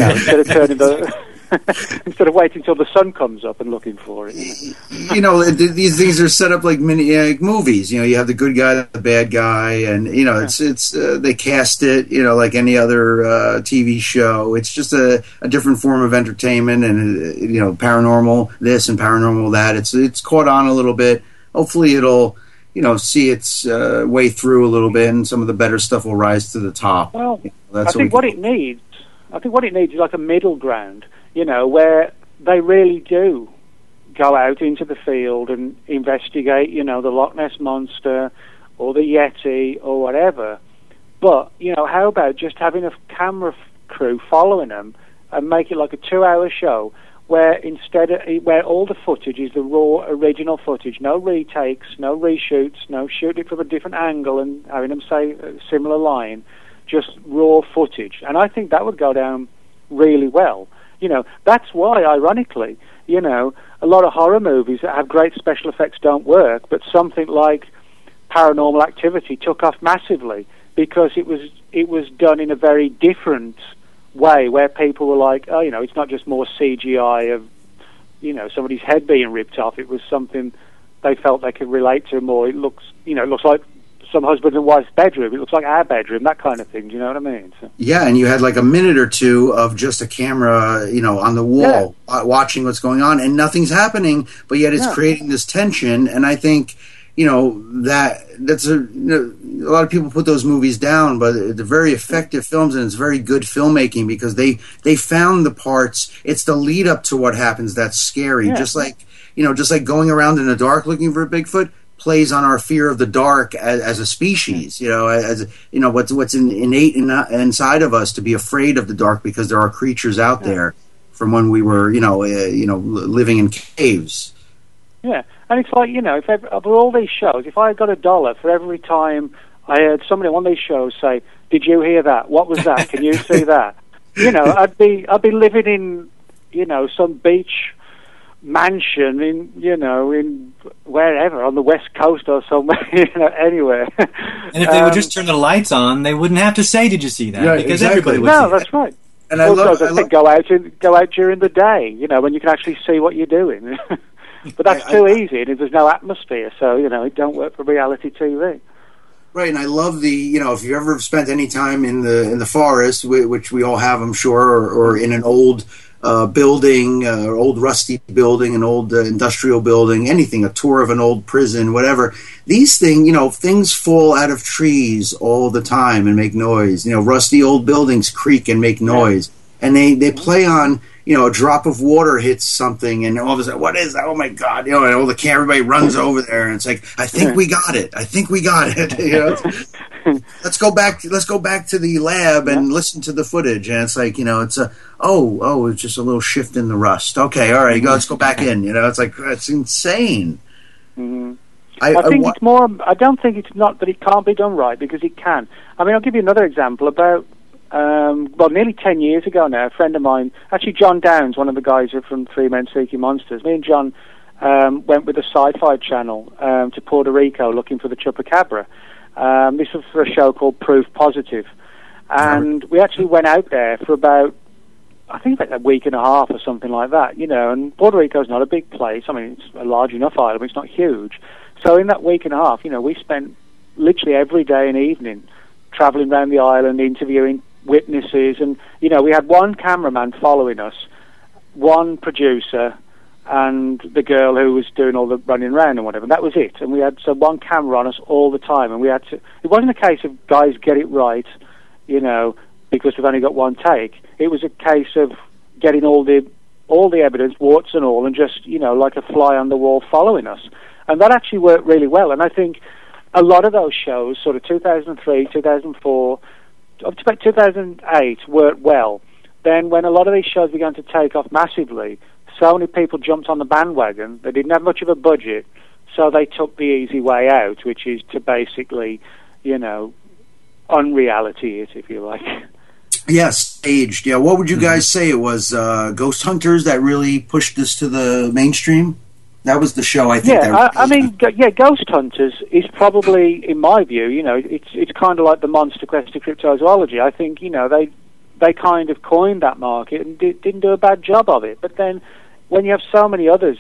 Instead of waiting until the sun comes up and looking for it. These things are set up like mini movies. You have the good guy, the bad guy, and it's they cast it like any other TV show. It's just a different form of entertainment, and paranormal this and paranormal that. It's caught on a little bit. Hopefully, it'll see its way through a little bit, and some of the better stuff will rise to the top. Well, I think what it needs is like a middle ground. Where they really do go out into the field and investigate, the Loch Ness Monster or the Yeti or whatever. But, how about just having a camera crew following them and make it like a 2-hour show where where all the footage is the raw original footage, no retakes, no reshoots, no shooting it from a different angle and having them say a similar line, just raw footage. And I think that would go down really well. That's why, ironically, a lot of horror movies that have great special effects don't work, but something like Paranormal Activity took off massively because it was done in a very different way, where people were like, oh, it's not just more CGI of, somebody's head being ripped off. It was something they felt they could relate to more. It looks like some husband and wife's bedroom. It looks like our bedroom, that kind of thing. Do you know what I mean? So. Yeah, and you had like a minute or two of just a camera, on the wall, watching what's going on, and nothing's happening, but yet it's creating this tension. And I think, that's a lot of people put those movies down, but they're very effective films, and it's very good filmmaking because they found the parts. It's the lead up to what happens that's scary. Yeah. Just like going around in the dark looking for a Bigfoot plays on our fear of the dark as a species, what's innate inside of us to be afraid of the dark, because there are creatures out there from when we were, living in caves. Yeah, and it's like, if of all these shows, if I got $1 for every time I heard somebody on one of these shows say, "Did you hear that? What was that? Can you see that?" I'd be living in, some beach mansion in wherever on the West Coast or somewhere, anywhere. And if they would just turn the lights on, they wouldn't have to say, "Did you see that?" Right, because exactly. everybody would see that's that. Right. And also, go out during the day, when you can actually see what you're doing. But that's too easy, and there's no atmosphere, so it don't work for reality TV. Right, and I love the if you ever spent any time in the forest, which we all have, I'm sure, or in an old building, old rusty building, an old industrial building, anything, a tour of an old prison, whatever. These things, things fall out of trees all the time and make noise. Rusty old buildings creak and make noise. And they play on, a drop of water hits something, and all of a sudden, what is that? Oh my God! And everybody runs over there, and it's like, I think we got it. Let's go back to the lab and listen to the footage. And it's like, it's it's just a little shift in the rust. Okay, all right, let's go back in. It's like, it's insane. Mm-hmm. I think it's more. I don't think it's not that it can't be done right, because it can. I mean, I'll give you another example about. Nearly 10 years ago now, a friend of mine, actually John Downs, one of the guys from Three Men Seeking Monsters, me and John went with the Sci-Fi Channel to Puerto Rico looking for the Chupacabra. This was for a show called Proof Positive. And we actually went out there for about a week and a half or something like that, and Puerto Rico's not a big place. I mean, it's a large enough island, but it's not huge. So in that week and a half, we spent literally every day and evening traveling around the island, interviewing witnesses, and we had one cameraman following us, one producer, and the girl who was doing all the running around and whatever. And that was it. And we had one camera on us all the time, and we had to. It wasn't a case of guys get it right, because we've only got one take. It was a case of getting all the evidence, warts and all, and just like a fly on the wall following us. And that actually worked really well. And I think a lot of those shows, sort of 2003, 2004. Up to about 2008 worked well. Then when a lot of these shows began to take off massively, so many people jumped on the bandwagon. They didn't have much of a budget, so they took the easy way out, which is to basically, unreality it, if you like. Yes, staged. Yeah, what would you guys say? It was Ghost Hunters that really pushed this to the mainstream? That was the show, I think. Ghost Hunters is probably, in my view, it's kind of like the Monster Quest of Cryptozoology. I think, they kind of coined that market and didn't do a bad job of it. But then, when you have so many others,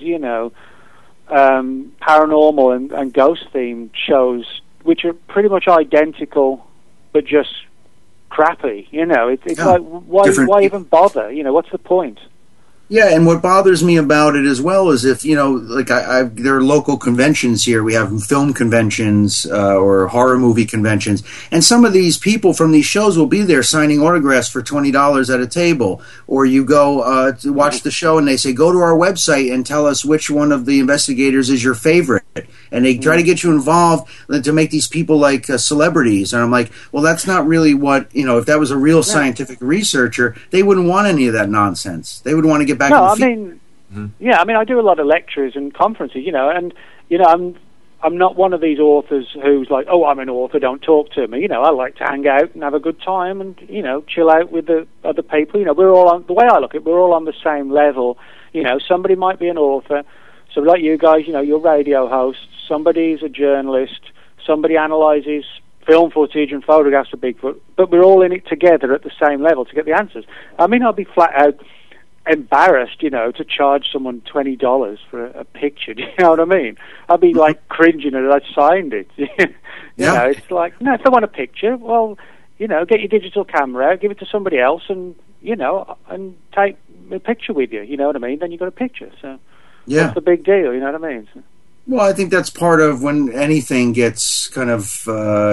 paranormal and ghost-themed shows, which are pretty much identical, but just crappy, it's like, why even bother? What's the point? Yeah, and what bothers me about it as well is if, there are local conventions here. We have film conventions or horror movie conventions. And some of these people from these shows will be there signing autographs for $20 at a table. Or you go to watch the show and they say, go to our website and tell us which one of the investigators is your favorite. And they try to get you involved to make these people like celebrities. And I'm like, well, that's not really what, if that was a real scientific researcher, they wouldn't want any of that nonsense. They would want to get back to the field. I do a lot of lectures and conferences, and, I'm not one of these authors who's like, oh, I'm an author, don't talk to me. I like to hang out and have a good time and, chill out with the other people. We're all on, the way I look at it, we're all on the same level. Somebody might be an author. So like you guys, you're radio hosts, somebody's a journalist, somebody analyses film footage and photographs of Bigfoot, but we're all in it together at the same level to get the answers. I mean, I'll be flat out embarrassed, to charge someone $20 for a picture. Do you know what I mean? I'd be like cringing that I signed it. It's like, no, if they want a picture, well, get your digital camera out, give it to somebody else, and and take a picture with you. You know what I mean? Then you got a picture. So what's the big deal? You know what I mean? So, well, I think that's part of when anything gets kind of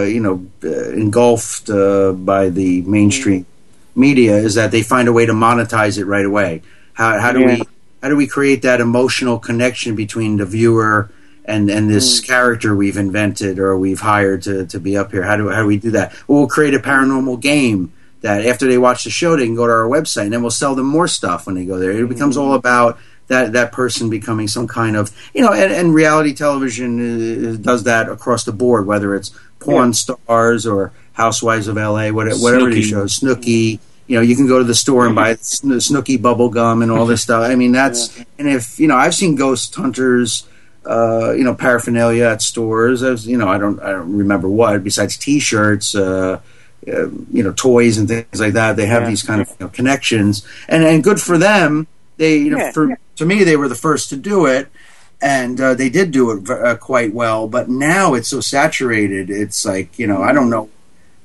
engulfed by the mainstream media is that they find a way to monetize it right away. How do we create that emotional connection between the viewer and this character we've invented or we've hired to be up here? How do we do that? Well, we'll create a paranormal game that after they watch the show, they can go to our website, and then we'll sell them more stuff when they go there. It becomes all about that person becoming some kind of, and reality television does that across the board, whether it's Pawn Stars or Housewives of L.A., whatever these shows, Snooki. You can go to the store and buy Snooki bubble gum and all this stuff. I mean, that's and if I've seen Ghost Hunters, paraphernalia at stores. As I don't remember what besides T-shirts, toys and things like that. They have these kind of connections, and good for them. They, to me, they were the first to do it. And they did do it quite well, but now it's so saturated. It's like, I don't know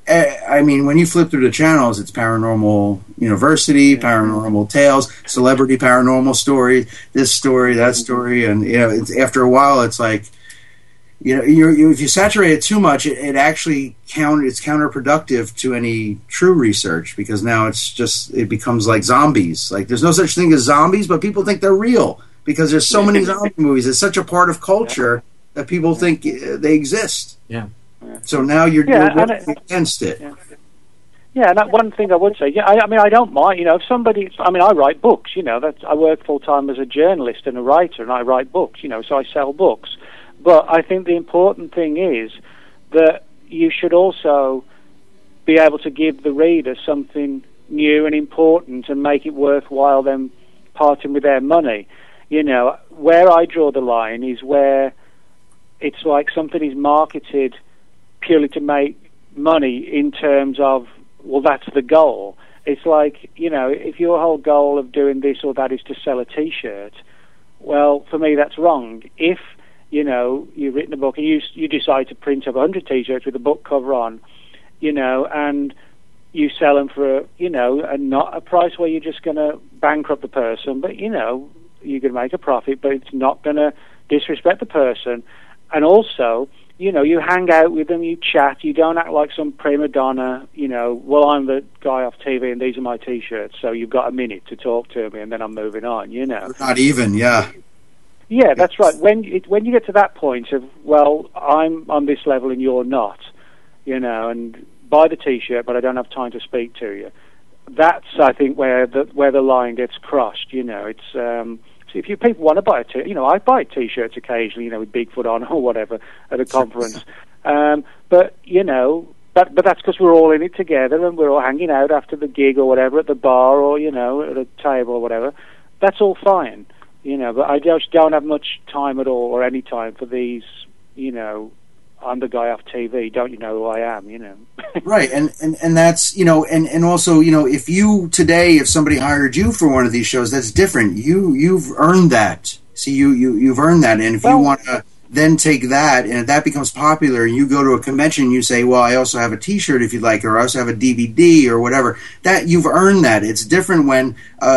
I mean, when you flip through the channels, it's Paranormal University, Paranormal Tales, Celebrity Paranormal Story, this story, that story, and it's, after a while, it's like, if you saturate it too much, it actually it's counterproductive to any true research, because now it becomes like zombies. Like, there's no such thing as zombies, but people think they're real because there's so many zombie movies. It's such a part of culture that people think they exist. Yeah. So now you're working against it. Yeah, and that one thing I would say, I mean, I don't mind, if somebody, I mean, I write books, I work full-time as a journalist and a writer, and I write books, so I sell books. But I think the important thing is that you should also be able to give the reader something new and important and make it worthwhile them parting with their money. Where I draw the line is where it's like something is marketed purely to make money in terms of, well, that's the goal. It's like, if your whole goal of doing this or that is to sell a T-shirt, well, for me, that's wrong. If you've written a book and you decide to print up 100 T-shirts with a book cover on, and you sell them for, and not a price where you're just going to bankrupt the person, but, you're going to make a profit, but it's not going to disrespect the person. And also, you hang out with them, you chat, you don't act like some prima donna, well, I'm the guy off TV and these are my T-shirts, so you've got a minute to talk to me and then I'm moving on, Not even, yeah. Yeah, that's right. When you get to that point of, well, I'm on this level and you're not, and buy the T-shirt, but I don't have time to speak to you. That's, I think, where the line gets crossed. It's so if people want to buy a T-shirt, I buy T-shirts occasionally, with Bigfoot on or whatever at a conference. But that's because we're all in it together and we're all hanging out after the gig or whatever at the bar or at a table or whatever. That's all fine. But I just don't have much time at all, or any time for these, I'm the guy off TV, don't you know who I am, Right, and that's, and also, if somebody hired you for one of these shows, that's different. You've earned that. See, you've earned that, and if you want to then take that, and if that becomes popular, and you go to a convention and you say, well, I also have a T-shirt if you'd like, or I also have a DVD or whatever, that you've earned that. It's different when,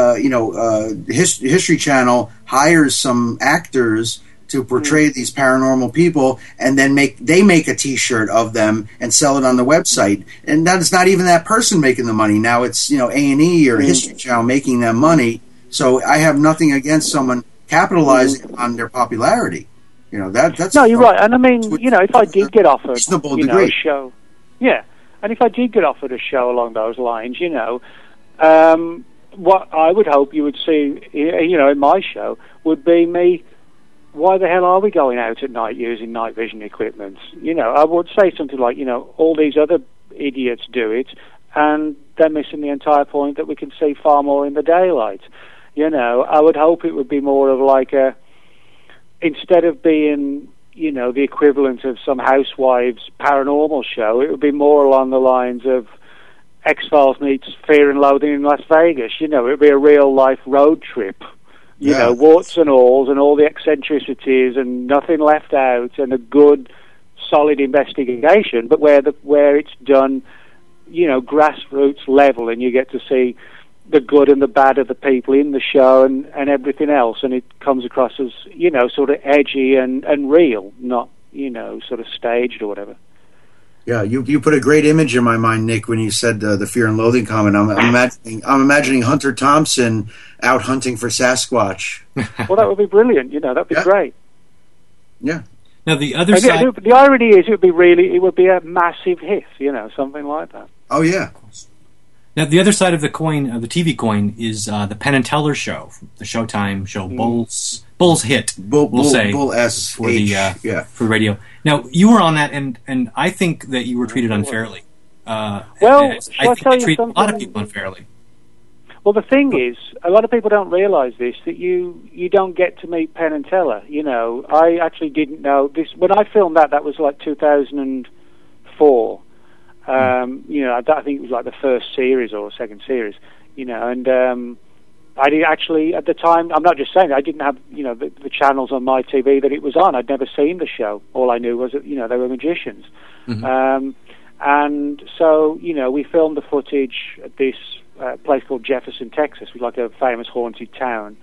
History Channel hires some actors to portray these paranormal people, and then they make a T-shirt of them and sell it on the website. And that is not even that person making the money. Now it's, A&E or History Channel making them money. So I have nothing against someone capitalizing on their popularity. That's no, you're right. And I mean, if I did get offered, a show, and if I did get offered a show along those lines, what I would hope you would see, in my show would be me. Why the hell are we going out at night using night vision equipment? I would say something like, all these other idiots do it, and they're missing the entire point that we can see far more in the daylight. I would hope it would be more of like instead of being, the equivalent of some housewives paranormal show, it would be more along the lines of X-Files meets Fear and Loathing in Las Vegas. It would be a real-life road trip. Warts and all the eccentricities and nothing left out, and a good, solid investigation, but where it's done, grassroots level, and you get to see the good and the bad of the people in the show and everything else, and it comes across as, sort of edgy and real, not, sort of staged or whatever. Yeah, you put a great image in my mind, Nick, when you said the Fear and Loathing comment. I'm imagining Hunter Thompson out hunting for Sasquatch. Well, that would be brilliant. That'd be great. Yeah. Now the other side. The irony is, it would be a massive hit. Something like that. Oh yeah. Now the other side of the coin, of the TV coin, is the Penn and Teller show, the Showtime show, Bull's hit. Bull S for the for the radio. Now you were on that, and I think that you were treated unfairly. I think they treat a lot of people unfairly. Well, the thing is, a lot of people don't realise this, that you don't get to meet Penn and Teller. I actually didn't know this when I filmed that was like 2004. I think it was like the first series or second series, and I did actually, at the time, I'm not just saying, I didn't have, the channels on my TV that it was on. I'd never seen the show. All I knew was that, they were magicians. Mm-hmm. And so, we filmed the footage at this place called Jefferson, Texas, which is like a famous haunted town.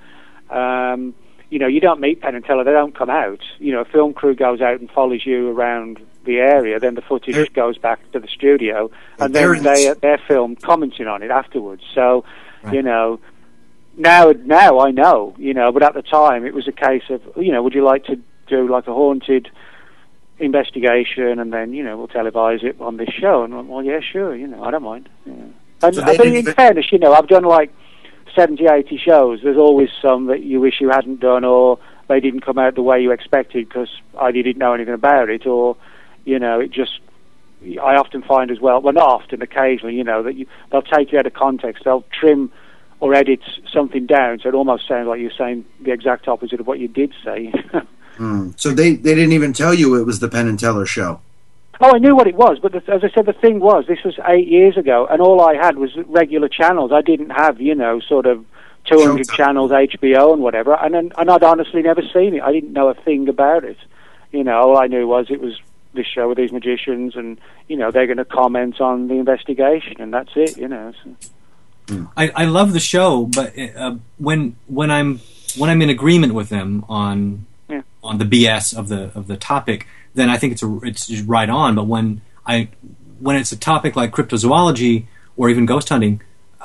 You don't meet Penn and Teller; they don't come out. A film crew goes out and follows you around the area. Then the footage goes back to the studio, and then they're filmed commenting on it afterwards. So, right. Now I know, but at the time it was a case of, would you like to do like a haunted investigation, and then we'll televise it on this show? And I'm, well, yeah, sure, I don't mind. Yeah. And So I think, in fairness, I've done like 70, 80 shows. There's always some that you wish you hadn't done, or they didn't come out the way you expected because I didn't know anything about it, or it just. I often find as well, not often, occasionally, that they'll take you out of context. They'll trim or edit something down, so it almost sounds like you're saying the exact opposite of what you did say. So they didn't even tell you it was the Penn and Teller show? Oh, I knew what it was, but as I said, the thing was, this was 8 years ago, and all I had was regular channels. I didn't have, sort of 200 Showtime. Channels, HBO and whatever, and I'd honestly never seen it. I didn't know a thing about it. All I knew was it was this show with these magicians, and, they're going to comment on the investigation, and that's it, So. I love the show, but when I'm in agreement with them on the BS of the topic, then I think it's just right on. But when it's a topic like cryptozoology or even ghost hunting,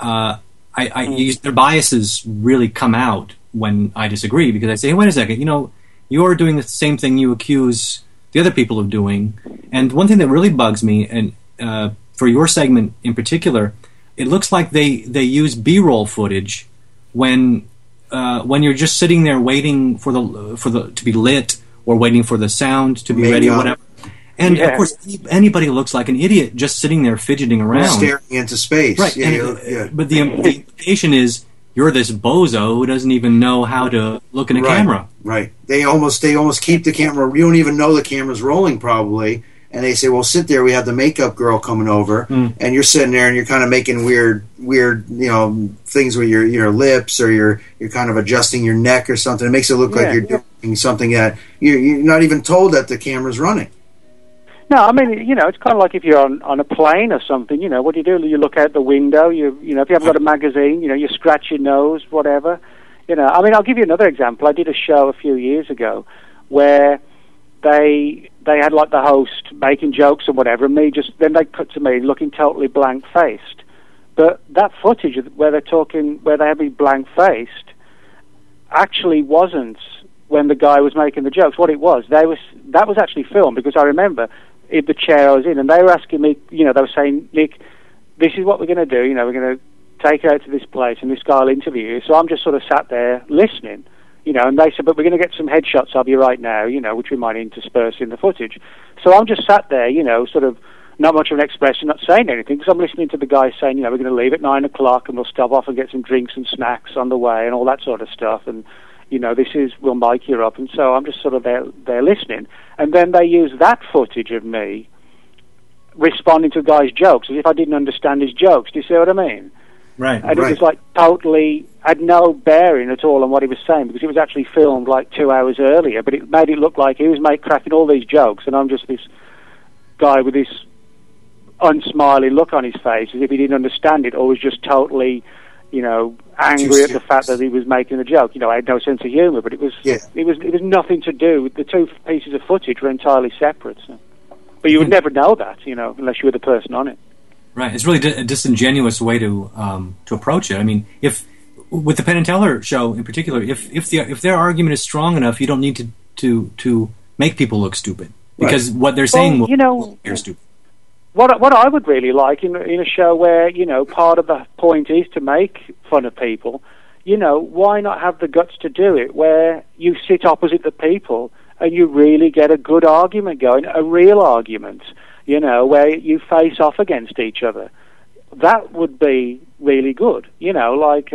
their biases really come out when I disagree, because I say, hey, wait a second, you're doing the same thing you accuse the other people of doing. And one thing that really bugs me, and for your segment in particular, it looks like they use B-roll footage when you're just sitting there waiting for the to be lit, or waiting for the sound to be ready, or whatever. And of course, anybody looks like an idiot just sitting there fidgeting around, staring into space. Right. But the implication is you're this bozo who doesn't even know how to look in a camera. Right. They almost keep the camera. You don't even know the camera's rolling, probably. And they say, well, sit there. We have the makeup girl coming over. And you're sitting there and you're kind of making weird, things with your lips, or you're kind of adjusting your neck or something. It makes it look like you're doing something that you're not even told that the camera's running. No, I mean, it's kind of like if you're on a plane or something, what do? You look out the window, if you haven't got a magazine, you scratch your nose, whatever. I mean, I'll give you another example. I did a show a few years ago where they had like the host making jokes and whatever, and then they cut to me looking totally blank-faced. But that footage where they had me blank-faced actually wasn't when the guy was making the jokes. What it was, that was actually filmed, because I remember in the chair I was in, and they were asking me, they were saying, Nick, this is what we're going to do, we're going to take you out to this place, and this guy will interview you. So I'm just sort of sat there listening, and they said, but we're going to get some headshots of you right now, which we might intersperse in the footage. So I'm just sat there, sort of not much of an expression, not saying anything, because I'm listening to the guy saying, we're going to leave at 9 o'clock, and we'll stop off and get some drinks and snacks on the way, and all that sort of stuff, and we'll mic you up. And so I'm just sort of there listening. And then they use that footage of me responding to a guy's jokes as if I didn't understand his jokes. Do you see what I mean? Right. And it was like totally, had no bearing at all on what he was saying, because it was actually filmed like 2 hours earlier, but it made it look like he was cracking all these jokes, and I'm just this guy with this unsmiling look on his face as if he didn't understand it, or was just totally, angry at the fact that he was making a joke. I had no sense of humour, but it was nothing to do with the two pieces of footage were entirely separate. So. But you would never know that, unless you were the person on it. Right. It's really a disingenuous way to approach it. I mean, if with the Penn and Teller show in particular, if their argument is strong enough, you don't need to make people look stupid, because what they're saying will appear stupid. What I would really like in a show where, part of the point is to make fun of people, why not have the guts to do it where you sit opposite the people and you really get a good argument going, a real argument, where you face off against each other. That would be really good, like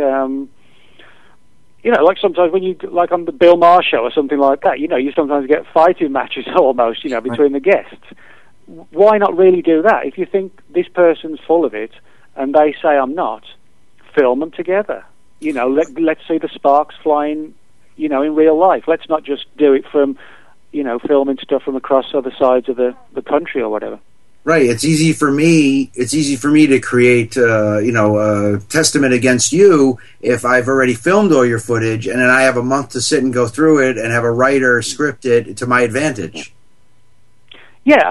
sometimes when you, like on the Bill Maher show or something like that, you sometimes get fighting matches almost, between the guests. Why not really do that? If you think this person's full of it and they say I'm not, film them together. Let's see the sparks flying, in real life. Let's not just do it from, filming stuff from across other sides of the country or whatever. Right. It's easy for me to create, a testament against you if I've already filmed all your footage, and then I have a month to sit and go through it and have a writer script it to my advantage. Yeah,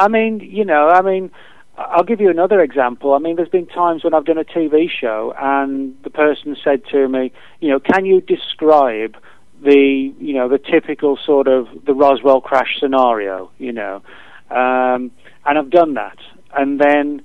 I'll give you another example. I mean, there's been times when I've done a TV show and the person said to me, can you describe the typical sort of the Roswell crash scenario, and I've done that. And then,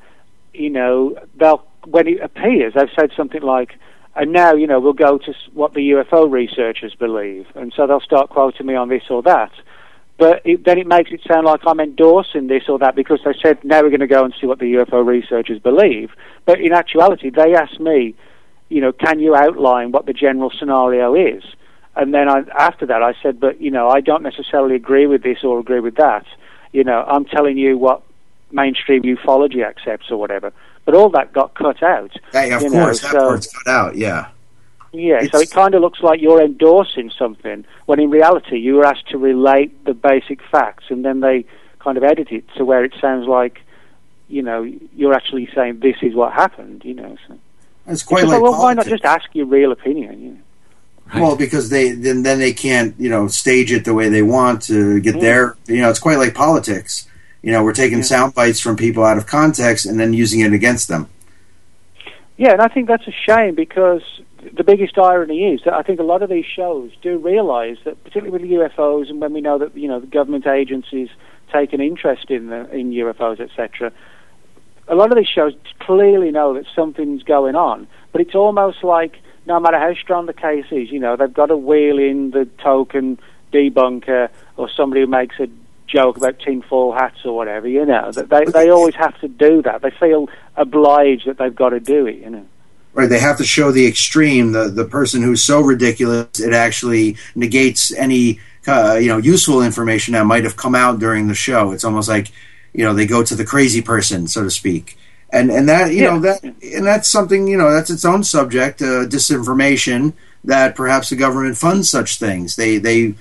when it appears, I've said something like, and now, we'll go to what the UFO researchers believe. And so they'll start quoting me on this or that. But then it makes it sound like I'm endorsing this or that because they said, now we're going to go and see what the UFO researchers believe. But in actuality, they asked me, can you outline what the general scenario is? And then after that, I said, but, I don't necessarily agree with this or agree with that. I'm telling you what mainstream ufology accepts or whatever. But all that got cut out. Of course, that part's cut out, yeah. Yeah, so it kind of looks like you're endorsing something, when in reality you were asked to relate the basic facts, and then they kind of edit it to where it sounds like, you're actually saying this is what happened, So. It's quite like well, why not just ask your real opinion, Right. Well, because then they can't, stage it the way they want to get their, it's quite like politics. We're taking sound bites from people out of context and then using it against them. Yeah, and I think that's a shame because the biggest irony is that I think a lot of these shows do realise that, particularly with the UFOs, and when we know that the government agencies take an interest in UFOs, etc., a lot of these shows clearly know that something's going on, but it's almost like no matter how strong the case is, they've got to wheel in the token debunker or somebody who makes a joke about tinfoil hats or whatever, they always have to do that. They feel obliged that they've got to do it, Right, they have to show the extreme, the person who's so ridiculous it actually negates any useful information that might have come out during the show. It's almost like they go to the crazy person, so to speak, and that that's something that's its own subject, disinformation. That perhaps the government funds such things. They pay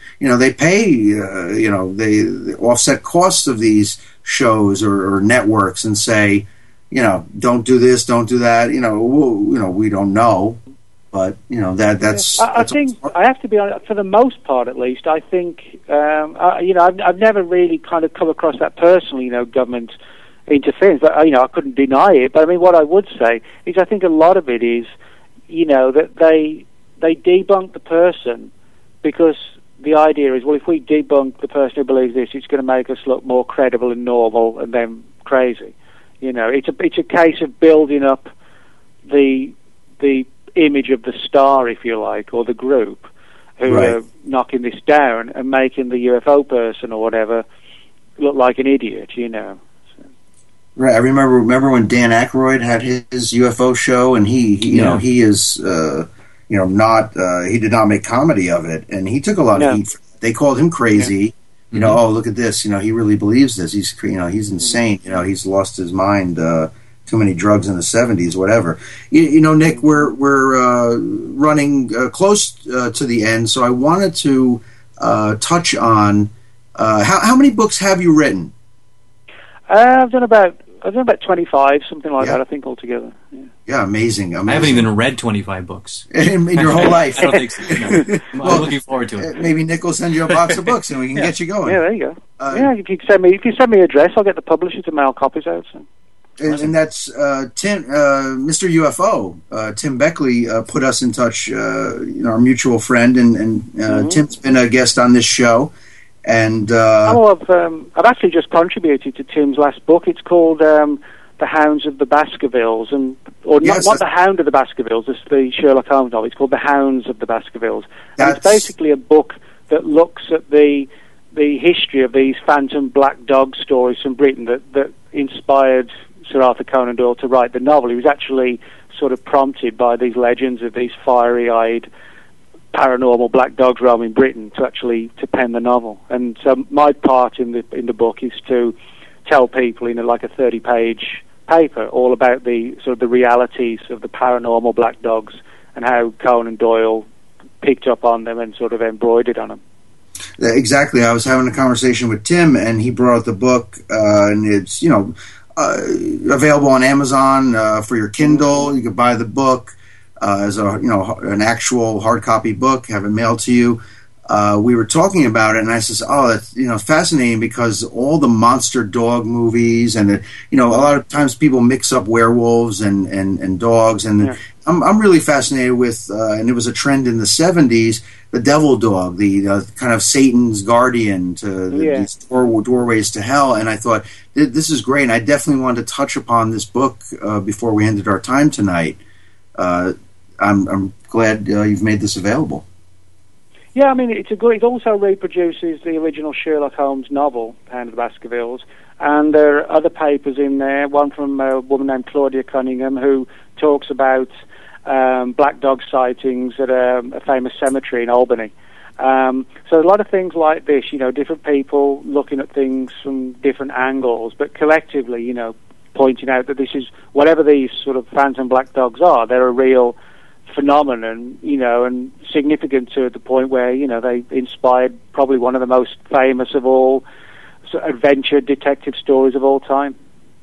they offset costs of these shows or networks and say, don't do this, don't do that. We don't know, but that's. I think I have to be honest. For the most part, at least, I think I've never really kind of come across that personally. Government interference, but I couldn't deny it. But I mean, what I would say is, I think a lot of it is, that they debunk the person because the idea is, well, if we debunk the person who believes this, it's going to make us look more credible and normal and then crazy. It's a case of building up the image of the star, if you like, or the group who are knocking this down and making the UFO person or whatever look like an idiot, So. Right. I remember when Dan Aykroyd had his UFO show, and he is. He did not make comedy of it, and he took a lot of heat for that. They called him crazy. Oh, look at this. He really believes this. He's he's insane. He's lost his mind. Too many drugs in the 70s, whatever. Nick, we're running close to the end, so I wanted to touch on how many books have you written? I've done about 25, something like that, I think, altogether. Yeah, amazing. I haven't even read 25 books. in your whole life. I don't think so. I'm looking forward to it. Maybe Nick will send you a box of books and we can get you going. Yeah, there you go. If you send me an address, I'll get the publisher to mail copies out. So. And that's Tim, Mr. UFO. Tim Beckley put us in touch, our mutual friend, and Tim's been a guest on this show. And I've actually just contributed to Tim's last book. It's called The Hounds of the Baskervilles, not The Hound of the Baskervilles. It's the Sherlock Holmes novel. It's called The Hounds of the Baskervilles. And it's basically a book that looks at the history of these phantom black dog stories from Britain that inspired Sir Arthur Conan Doyle to write the novel. He was actually sort of prompted by these legends of these fiery-eyed paranormal black dogs roaming Britain to pen the novel. And so my part in the book is to tell people in like a 30-page paper all about the sort of the realities of the paranormal black dogs and how Conan Doyle picked up on them and sort of embroidered on them. Exactly. I was having a conversation with Tim, and he brought out the book, and it's available on Amazon for your Kindle. You can buy the book as an actual hard copy book, have it mailed to you. We were talking about it, and I says, "Oh, that's fascinating because all the monster dog movies, and a lot of times people mix up werewolves and dogs, and Yeah. I'm really fascinated with, and it was a trend in the '70s, the devil dog, the kind of Satan's guardian to these doorways to hell." And I thought, this is great, and I definitely wanted to touch upon this book before we ended our time tonight. I'm glad you've made this available. Yeah, I mean, it also reproduces the original Sherlock Holmes novel, Hound of the Baskervilles, and there are other papers in there, one from a woman named Claudia Cunningham, who talks about black dog sightings at a famous cemetery in Albany. So a lot of things like this, different people looking at things from different angles, but collectively, pointing out that this is, whatever these sort of phantom black dogs are, they're a real phenomenon, and significant to the point where, they inspired probably one of the most famous of all adventure detective stories of all time.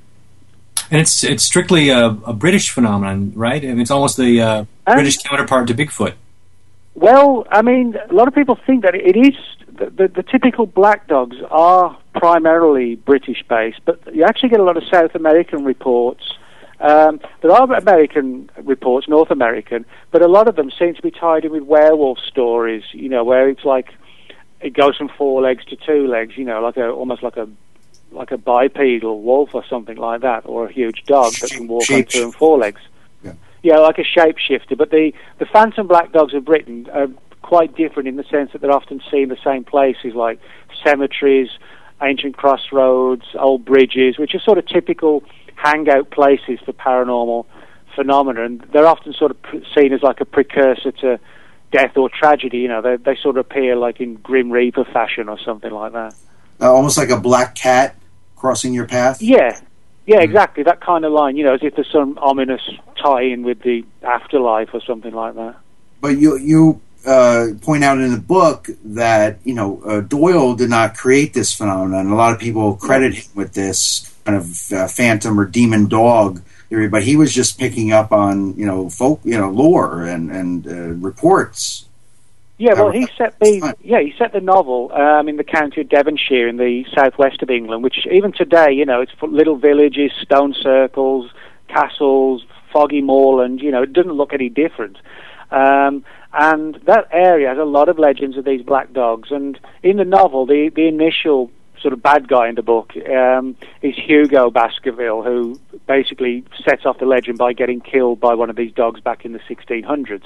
And it's strictly a British phenomenon, right? I mean, it's almost the British counterpart to Bigfoot. Well, I mean, a lot of people think that it is, the typical black dogs are primarily British-based, but you actually get a lot of South American reports. There are American reports, North American, but a lot of them seem to be tied in with werewolf stories, where it's like it goes from 4 legs to 2 legs, almost like a bipedal wolf or something like that, or a huge dog that can walk on 2 and 4 legs. Yeah, like a shapeshifter. But the phantom black dogs of Britain are quite different in the sense that they're often seen in the same places, like cemeteries, ancient crossroads, old bridges, which are sort of typical hangout places for paranormal phenomena, and they're often sort of seen as like a precursor to death or tragedy. They sort of appear like in Grim Reaper fashion or something like that. Almost like a black cat crossing your path? Yeah, exactly, that kind of line, as if there's some ominous tie-in with the afterlife or something like that. But you point out in the book that, Doyle did not create this phenomenon, and a lot of people credit him with this kind of phantom or demon dog theory, but he was just picking up on folk lore and reports. Yeah, well, he set the novel in the county of Devonshire in the southwest of England, which even today, it's for little villages, stone circles, castles, foggy moorland. It doesn't look any different. And that area has a lot of legends of these black dogs. And in the novel, the initial sort of bad guy in the book is Hugo Baskerville, who basically sets off the legend by getting killed by one of these dogs back in the 1600s.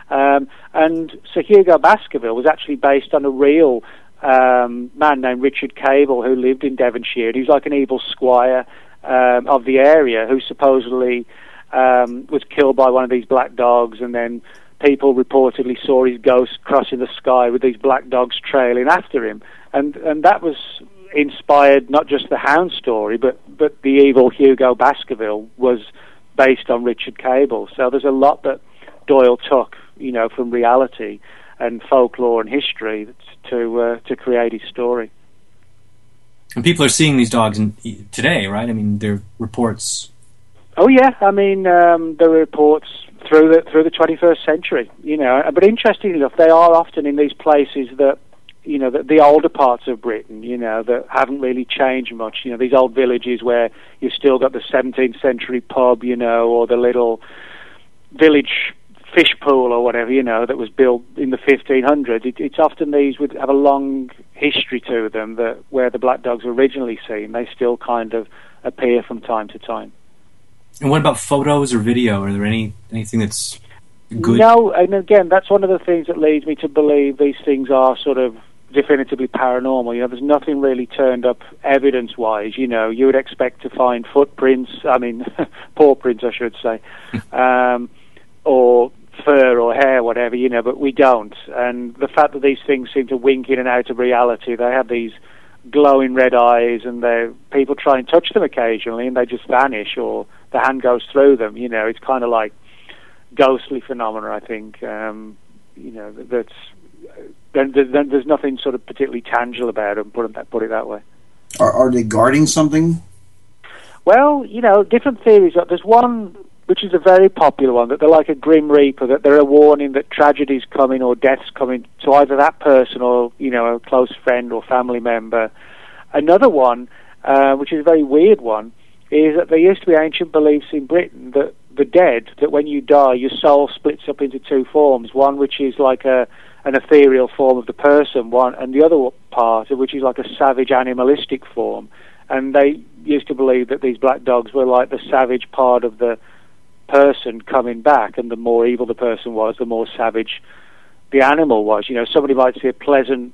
And so Hugo Baskerville was actually based on a real man named Richard Cable, who lived in Devonshire. He was like an evil squire of the area, who supposedly was killed by one of these black dogs, and then people reportedly saw his ghost crossing the sky with these black dogs trailing after him. And that was inspired not just the Hound story, but the evil Hugo Baskerville was based on Richard Cable. So there's a lot that Doyle took, from reality and folklore and history to create his story. And people are seeing these dogs today, right? I mean, there are reports. Oh yeah, I mean, there are reports through the 21st century. But interestingly enough, they are often in these places that, the older parts of Britain, that haven't really changed much. These old villages where you've still got the 17th century pub, or the little village fish pool or whatever, that was built in the 1500s. It's often these would have a long history to them, that where the black dogs were originally seen, they still kind of appear from time to time. And what about photos or video? Are there anything that's good? No, and again, that's one of the things that leads me to believe these things are sort of definitively paranormal. There's nothing really turned up evidence-wise. You would expect to find footprints, paw prints, I should say, or fur or hair, whatever, but we don't. And the fact that these things seem to wink in and out of reality, they have these glowing red eyes, and people try and touch them occasionally, and they just vanish, or the hand goes through them. It's kind of like ghostly phenomena, I think. That's there's nothing sort of particularly tangible about them. Put it that way. Are they guarding something? Well, different theories. There's one which is a very popular one, that they're like a grim reaper, that they're a warning that tragedy's coming or death's coming to either that person or, a close friend or family member. Another one, which is a very weird one, is that there used to be ancient beliefs in Britain that the dead, that when you die, your soul splits up into two forms, one which is like an ethereal form of the person, and the other part, which is like a savage animalistic form. And they used to believe that these black dogs were like the savage part of the person coming back, and the more evil the person was, the more savage the animal was. Somebody might see a pleasant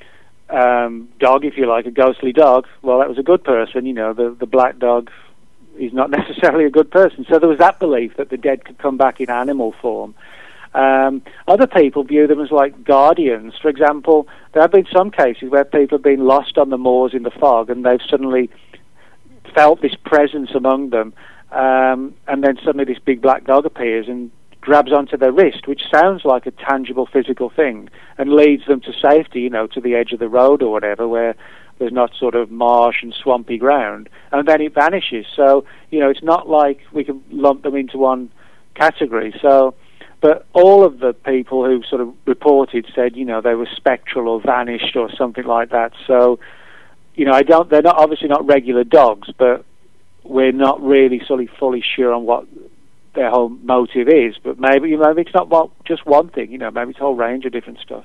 dog, if you like, a ghostly dog. Well, that was a good person. The black dog is not necessarily a good person. So there was that belief that the dead could come back in animal form. Other people view them as like guardians. For example, there have been some cases where people have been lost on the moors in the fog, and they've suddenly felt this presence among them, and then suddenly this big black dog appears and grabs onto their wrist, which sounds like a tangible physical thing, and leads them to safety, to the edge of the road or whatever, where there's not sort of marsh and swampy ground, and then it vanishes. So, it's not like we can lump them into one category. So, but all of the people who sort of reported said, they were spectral or vanished or something like that. So, they're not obviously not regular dogs, but we're not really sort of fully sure on what their whole motive is. But maybe it's not just one thing. Maybe it's a whole range of different stuff.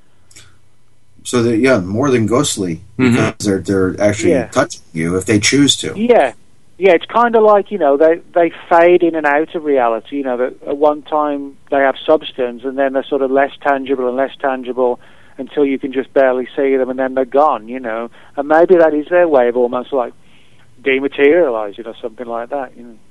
So they're more than ghostly, because they're actually touching you if they choose to. Yeah, it's kind of like they fade in and out of reality. That at one time they have substance, and then they're sort of less tangible until you can just barely see them, and then they're gone. And maybe that is their way of almost like dematerializing or something like that.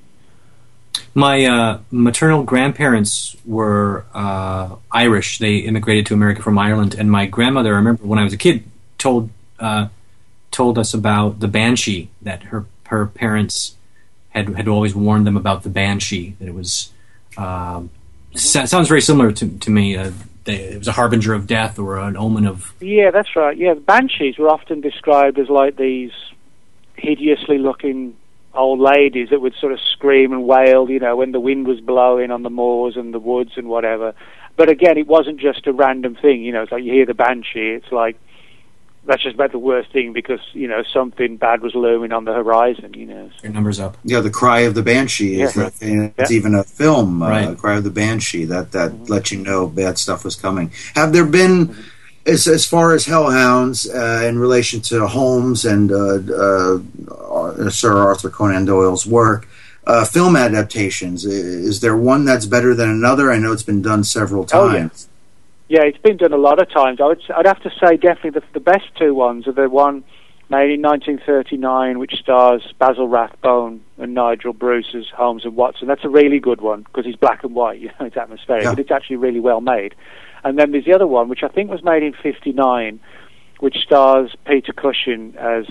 My maternal grandparents were Irish. They immigrated to America from Ireland, and my grandmother, I remember when I was a kid, told us about the banshee, that her parents had always warned them about the banshee, that it was sounds very similar to me. It was a harbinger of death or an omen of... Yeah, that's right. Yeah, banshees were often described as like these hideously looking old ladies that would sort of scream and wail, when the wind was blowing on the moors and the woods and whatever. But again, it wasn't just a random thing, it's like you hear the banshee, it's like, that's just about the worst thing because, something bad was looming on the horizon, So. Your number's up. Yeah, the Cry of the Banshee is that thing. It's even a film, Cry of the Banshee, that lets you know bad stuff was coming. Have there been... As far as hellhounds in relation to Holmes and Sir Arthur Conan Doyle's work, film adaptations, is there one that's better than another? I know it's been done several times. Yeah, it's been done a lot of times. I'd have to say definitely the best two ones are the one made in 1939, which stars Basil Rathbone and Nigel Bruce as Holmes and Watson. That's a really good one because it's black and white, it's atmospheric, but it's actually really well made. And then there's the other one, which I think was made in 1959, which stars Peter Cushing as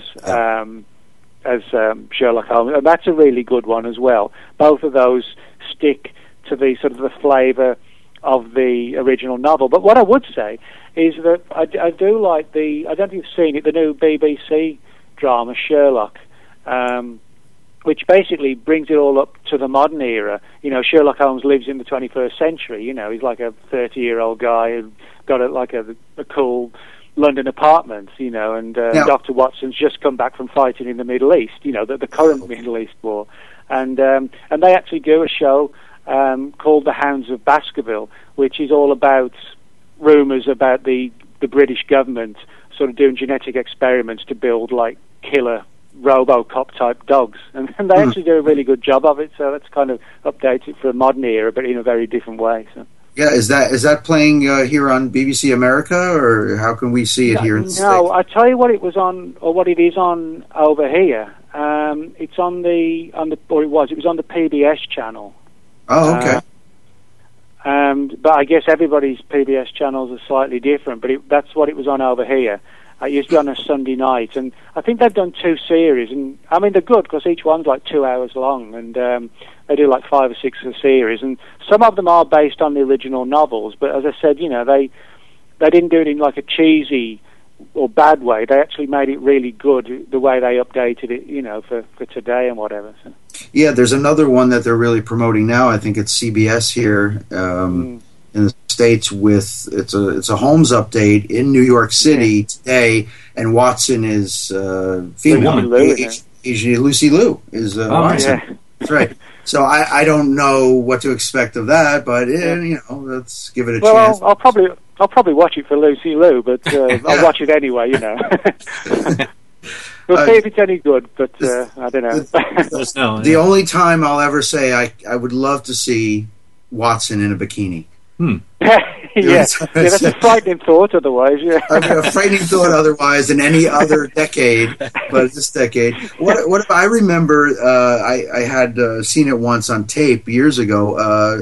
Sherlock Holmes, and that's a really good one as well. Both of those stick to the sort of the flavour of the original novel. But what I would say is that I do like I don't know if you've seen it, the new BBC drama Sherlock, which basically brings it all up to the modern era. Sherlock Holmes lives in the 21st century. He's like a 30-year-old guy who got a cool London apartment, and Dr. Watson's just come back from fighting in the Middle East, the current Middle East war. And they actually do a show called The Hounds of Baskerville, which is all about rumours about the British government sort of doing genetic experiments to build, like, killer RoboCop-type dogs. And they actually do a really good job of it, so that's kind of updated for a modern era, but in a very different way, so... Yeah, is that playing here on BBC America, or how can we see it here in the States? No, I tell you what it was on, or what it is on over here. It's on it was on the PBS channel. Oh, okay. But I guess everybody's PBS channels are slightly different, but that's what it was on over here. It used to be on a Sunday night, and I think they've done 2 series, and I mean they're good because each one's like 2 hours long, and they do like 5 or 6 a series, and some of them are based on the original novels. But as I said, they didn't do it in like a cheesy or bad way. They actually made it really good, the way they updated it, you know, for today and whatever. So. Yeah, there's another one that they're really promoting now. I think it's CBS here in the States with it's a Holmes update in New York City today, and Watson is female. Lucy Liu is Watson. Yeah. That's right. So I don't know what to expect of that, but you know, let's give it a chance. I'll probably watch it for Lucy Liu, but I'll watch it anyway. You know, we'll see if it's any good. But I don't know. The only time I'll ever say I would love to see Watson in a bikini. That's a frightening thought. Otherwise, I mean, a frightening thought. Otherwise, in any other decade, but this decade. What I remember? I had seen it once on tape years ago.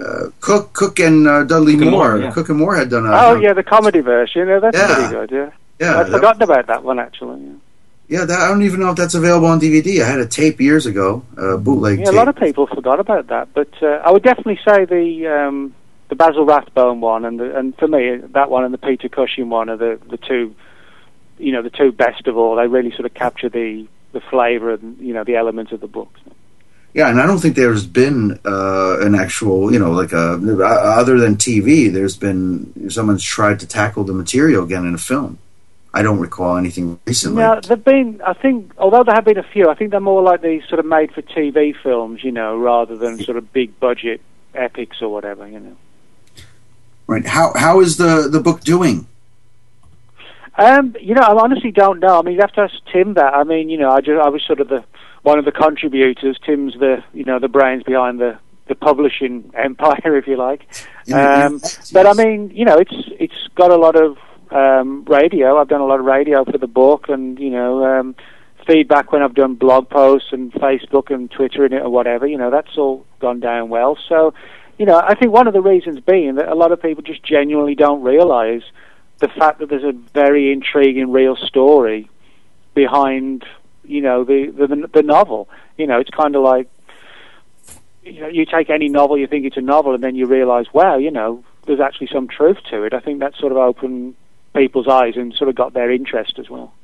Cook and Dudley Moore. Yeah. Cook and Moore had done. The comedy version. That's pretty good. Yeah. I'd forgotten about that one actually. Yeah, I don't even know if that's available on DVD. I had a tape years ago, bootleg. Yeah, tape. a lot of people forgot about that, but I would definitely say the Basil Rathbone one and for me that one and the Peter Cushing one are the two, you know, the two best of all. They really sort of capture the flavour and, you know, the elements of the book. Yeah, and I don't think there's been an actual, you know, like other than TV, there's been someone's tried to tackle the material again in a film. I don't recall anything recently. Now, there've been, I think, although there have been a few, I think they're more like these sort of made-for-TV films, you know, rather than sort of big-budget epics or whatever, you know. Right. How is the book doing? You know, I honestly don't know. I mean, you have to ask Tim that. I mean, you know, I was sort of one of the contributors. Tim's the brains behind the publishing empire, if you like. But I mean, you know, it's got a lot of radio. I've done a lot of radio for the book, and you know, feedback when I've done blog posts and Facebook and Twitter in it or whatever. You know, that's all gone down well. So, you know, I think one of the reasons being that a lot of people just genuinely don't realise the fact that there's a very intriguing real story behind, you know, the novel. You know, it's kind of like, you know, you take any novel, you think it's a novel, and then you realise, wow, you know, there's actually some truth to it. I think that sort of opened people's eyes and sort of got their interest as well.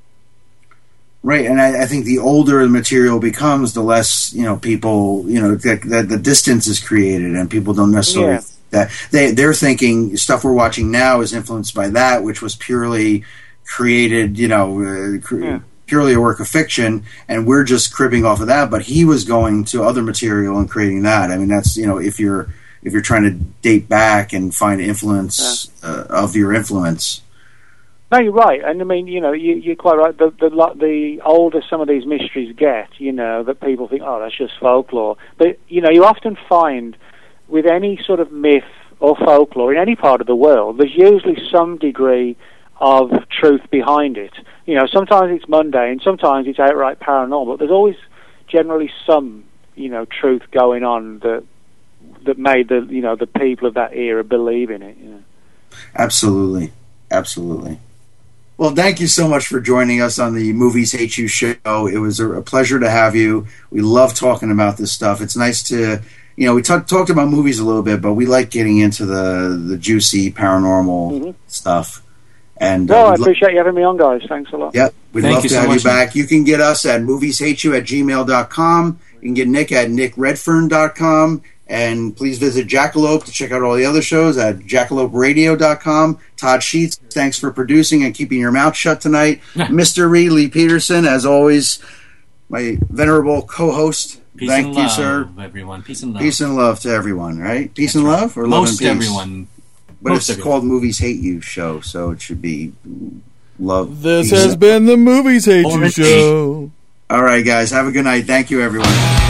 Right, and I think the older the material becomes, the less, you know, people, you know, that the distance is created, and people don't necessarily that they're thinking stuff we're watching now is influenced by that, which was purely created, you know, purely a work of fiction, and we're just cribbing off of that. But he was going to other material and creating that. I mean, that's, you know, if you're trying to date back and find influence of your influence. No, you're right, and I mean, you know, you're quite right. The older some of these mysteries get, you know, that people think, oh, that's just folklore. But you know, you often find with any sort of myth or folklore in any part of the world, there's usually some degree of truth behind it. You know, sometimes it's mundane, sometimes it's outright paranormal, but there's always generally some, you know, truth going on that made the people of that era believe in it. You know. Absolutely. Well, thank you so much for joining us on the Movies Hate You show. It was a pleasure to have you. We love talking about this stuff. It's nice to, you know, we talked about movies a little bit, but we like getting into the juicy paranormal stuff. And I appreciate you having me on, guys. Thanks a lot. Yep, we'd love to have you back. You can get us at movieshateyou@gmail.com. You can get Nick at nickredfern.com. And please visit Jackalope to check out all the other shows at jackaloperadio.com. Todd Sheets, thanks for producing and keeping your mouth shut tonight. Mr. Lee Peterson, as always, my venerable co-host. Thank you, sir. Everyone. Peace and love. Peace and love to everyone, right? Peace and love? Or love and peace? Everyone. But it's called Movies Hate You show, so it should be love. This has been the Movies Hate You show. All right, guys. Have a good night. Thank you, everyone.